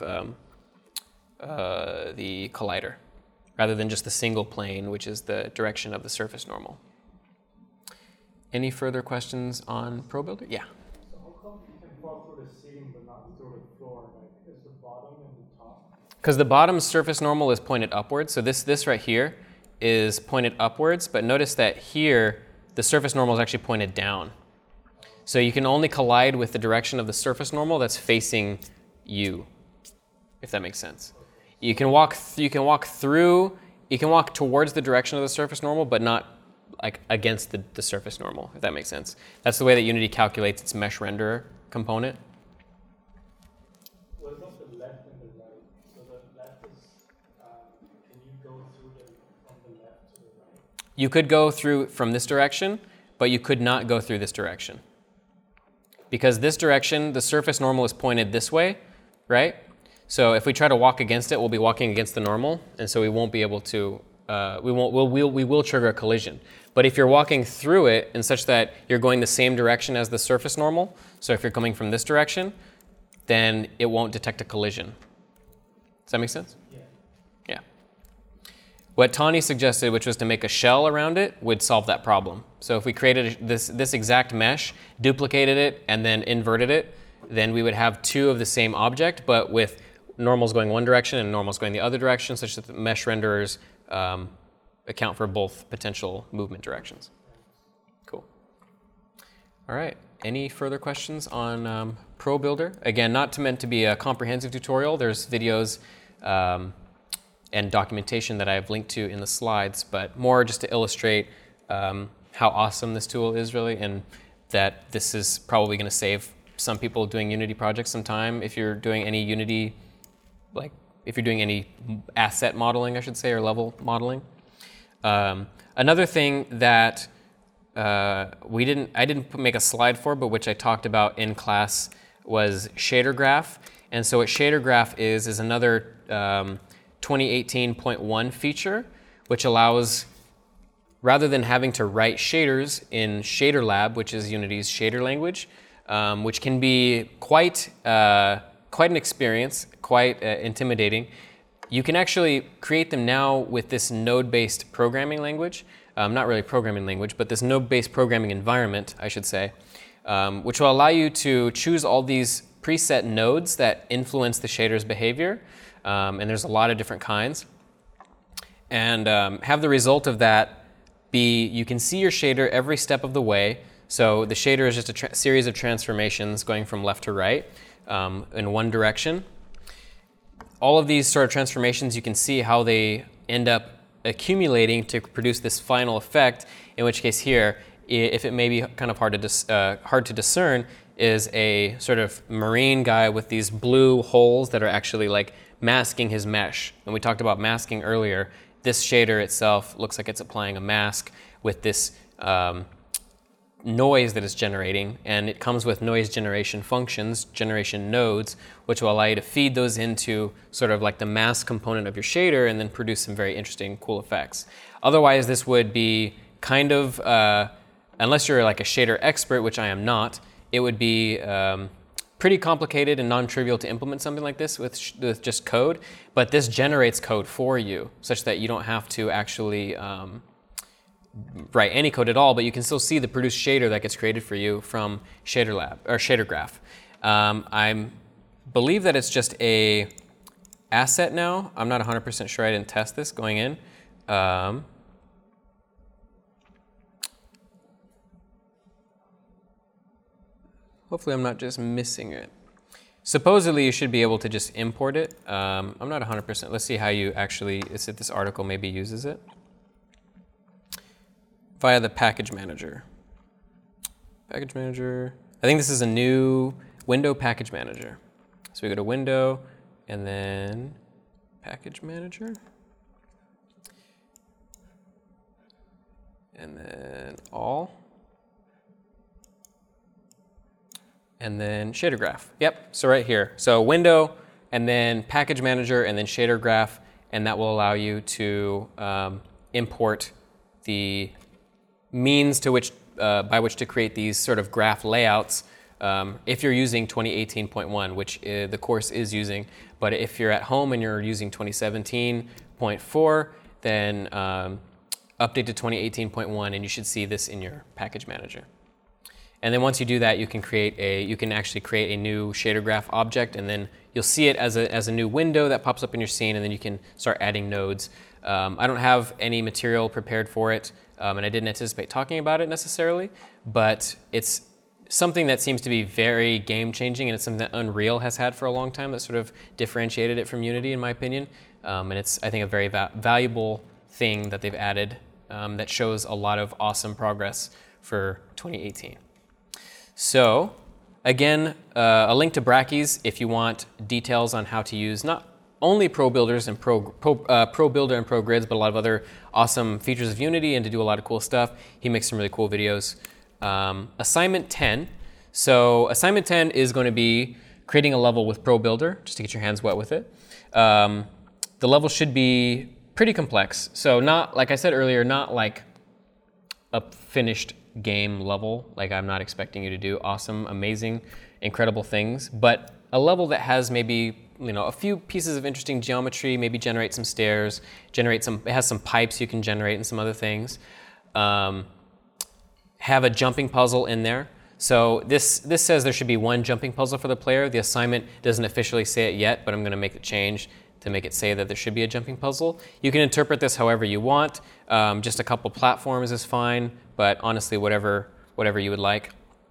the collider, rather than just the single plane, which is the direction of the surface normal. Any further questions on ProBuilder? Yeah. So how come you can fall through the ceiling but not through the floor? Like, is the bottom and the top? Because the bottom surface normal is pointed upwards. So this right here is pointed upwards, but notice that here the surface normal is actually pointed down. So you can only collide with the direction of the surface normal that's facing you, if that makes sense. You can walk towards the direction of the surface normal, but not like against the surface normal, if that makes sense. That's the way that Unity calculates its mesh renderer component. What about the left and the right? So the left is, can you go through from the left to the right? You could go through from this direction, but you could not go through this direction. Because this direction, the surface normal is pointed this way, right? So if we try to walk against it, we'll be walking against the normal, and so we won't be able to, we will trigger a collision. But if you're walking through it in such that you're going the same direction as the surface normal, so if you're coming from this direction, then it won't detect a collision. Does that make sense? Yeah. Yeah. What Tawny suggested, which was to make a shell around it, would solve that problem. So if we created this exact mesh, duplicated it, and then inverted it, then we would have two of the same object, but with normals going one direction and normals going the other direction, such that the mesh renderers account for both potential movement directions. Cool. All right. Any further questions on ProBuilder? Again, not meant to be a comprehensive tutorial. There's videos and documentation that I have linked to in the slides, but more just to illustrate how awesome this tool is really, and that this is probably going to save some people doing Unity projects some time. If you're doing any Unity, like if you're doing any asset modeling, I should say, or level modeling. Another thing that I didn't make a slide for, but which I talked about in class was Shader Graph. And so what Shader Graph is another 2018.1 feature, which allows, rather than having to write shaders in ShaderLab, which is Unity's shader language, which can be quite an experience, quite intimidating, you can actually create them now with this node-based programming language. Not really programming language, but this node-based programming environment, I should say, which will allow you to choose all these preset nodes that influence the shader's behavior. And there's a lot of different kinds. And have the result of that be, you can see your shader every step of the way. So the shader is just a series of transformations going from left to right in one direction. All of these sort of transformations, you can see how they end up accumulating to produce this final effect, in which case here, if it may be kind of hard to discern, is a sort of marine guy with these blue holes that are actually like masking his mesh. And we talked about masking earlier. This shader itself looks like it's applying a mask with this noise that it's generating, and it comes with noise generation functions, generation nodes, which will allow you to feed those into sort of like the mask component of your shader and then produce some very interesting, cool effects. Otherwise, this would be kind of, unless you're like a shader expert, which I am not, it would be pretty complicated and non-trivial to implement something like this with just code, but this generates code for you such that you don't have to actually write any code at all, but you can still see the produced shader that gets created for you from ShaderLab or Shader Graph. I believe that it's just a asset now. I'm not 100% sure. I didn't test this going in. Hopefully I'm not just missing it. Supposedly you should be able to just import it. I'm not 100%. Let's see how you actually, if this article maybe uses it. Via the package manager. Package manager. I think this is a new window package manager. So we go to window and then package manager. And then all. And then shader graph. Yep, so right here. So window and then package manager and then shader graph, and that will allow you to import the means to which by which to create these sort of graph layouts if you're using 2018.1, which the course is using. But if you're at home and you're using 2017.4, then update to 2018.1 and you should see this in your package manager. And then once you do that, you can actually create a new shader graph object, and then you'll see it as a new window that pops up in your scene, and then you can start adding nodes. I don't have any material prepared for it, and I didn't anticipate talking about it necessarily, but it's something that seems to be very game-changing, and it's something that Unreal has had for a long time that sort of differentiated it from Unity, in my opinion. And it's, I think, a very valuable thing that they've added that shows a lot of awesome progress for 2018. So, again, a link to Brackeys if you want details on how to use not only ProBuilders and ProBuilder and ProGrids, but a lot of other awesome features of Unity and to do a lot of cool stuff. He makes some really cool videos. Assignment 10. So assignment 10 is going to be creating a level with ProBuilder, just to get your hands wet with it. The level should be pretty complex. So not, like I said earlier, not like a finished game level. Like I'm not expecting you to do awesome, amazing, incredible things, but a level that has maybe a few pieces of interesting geometry, maybe generate some stairs, it has some pipes you can generate and some other things. Have a jumping puzzle in there. So this says there should be one jumping puzzle for the player. The assignment doesn't officially say it yet, but I'm going to make the change to make it say that there should be a jumping puzzle. You can interpret this however you want. Just a couple platforms is fine, but honestly, whatever you would like.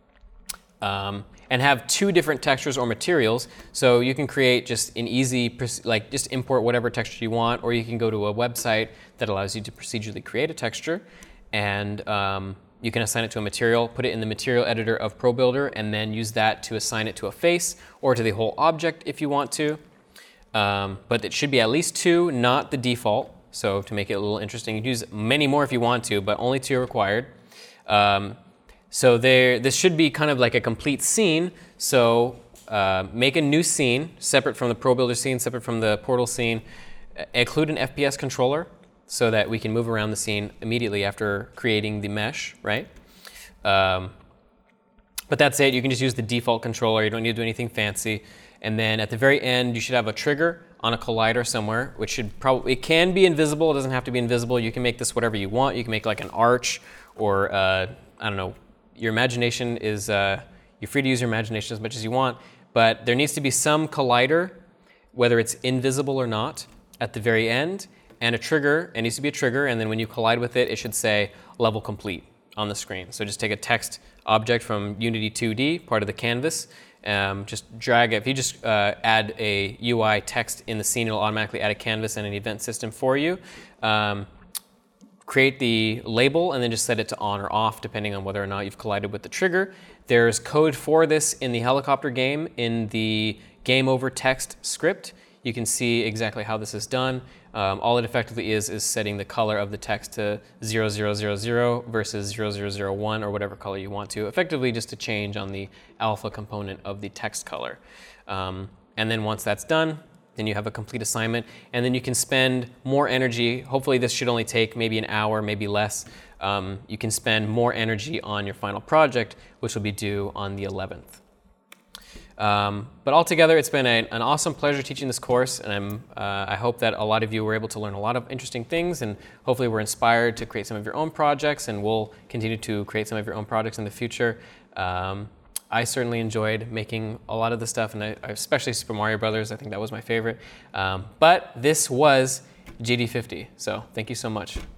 And have 2 different textures or materials. So you can create just an easy, just import whatever texture you want, or you can go to a website that allows you to procedurally create a texture, and you can assign it to a material, put it in the material editor of ProBuilder, and then use that to assign it to a face or to the whole object if you want to. But it should be at least 2, not the default. So to make it a little interesting, you can use many more if you want to, but only 2 are required. So this should be kind of like a complete scene. So make a new scene, separate from the ProBuilder scene, separate from the Portal scene. Include an FPS controller so that we can move around the scene immediately after creating the mesh, right? But that's it. You can just use the default controller. You don't need to do anything fancy. And then at the very end, you should have a trigger on a collider somewhere, which should it can be invisible. It doesn't have to be invisible. You can make this whatever you want. You can make like an arch, or I don't know. Your imagination is, you're free to use your imagination as much as you want, but there needs to be some collider, whether it's invisible or not, at the very end, and a trigger. It needs to be a trigger, and then when you collide with it, it should say level complete on the screen. So just take a text object from Unity 2D, part of the canvas, just drag it. If you just add a UI text in the scene, it'll automatically add a canvas and an event system for you. Create the label and then just set it to on or off depending on whether or not you've collided with the trigger. There's code for this in the helicopter game in the game over text script. You can see exactly how this is done. All it effectively is setting the color of the text to 0000 versus 0001 or whatever color you want to, effectively just a change on the alpha component of the text color. And then once that's done, then you have a complete assignment, and then you can spend more energy. Hopefully this should only take maybe an hour, maybe less. You can spend more energy on your final project, which will be due on the 11th. But altogether, it's been an awesome pleasure teaching this course, and I hope that a lot of you were able to learn a lot of interesting things, and hopefully were inspired to create some of your own projects, and will continue to create some of your own projects in the future. I certainly enjoyed making a lot of the stuff, and especially Super Mario Brothers. I think that was my favorite. But this was GD50, so thank you so much.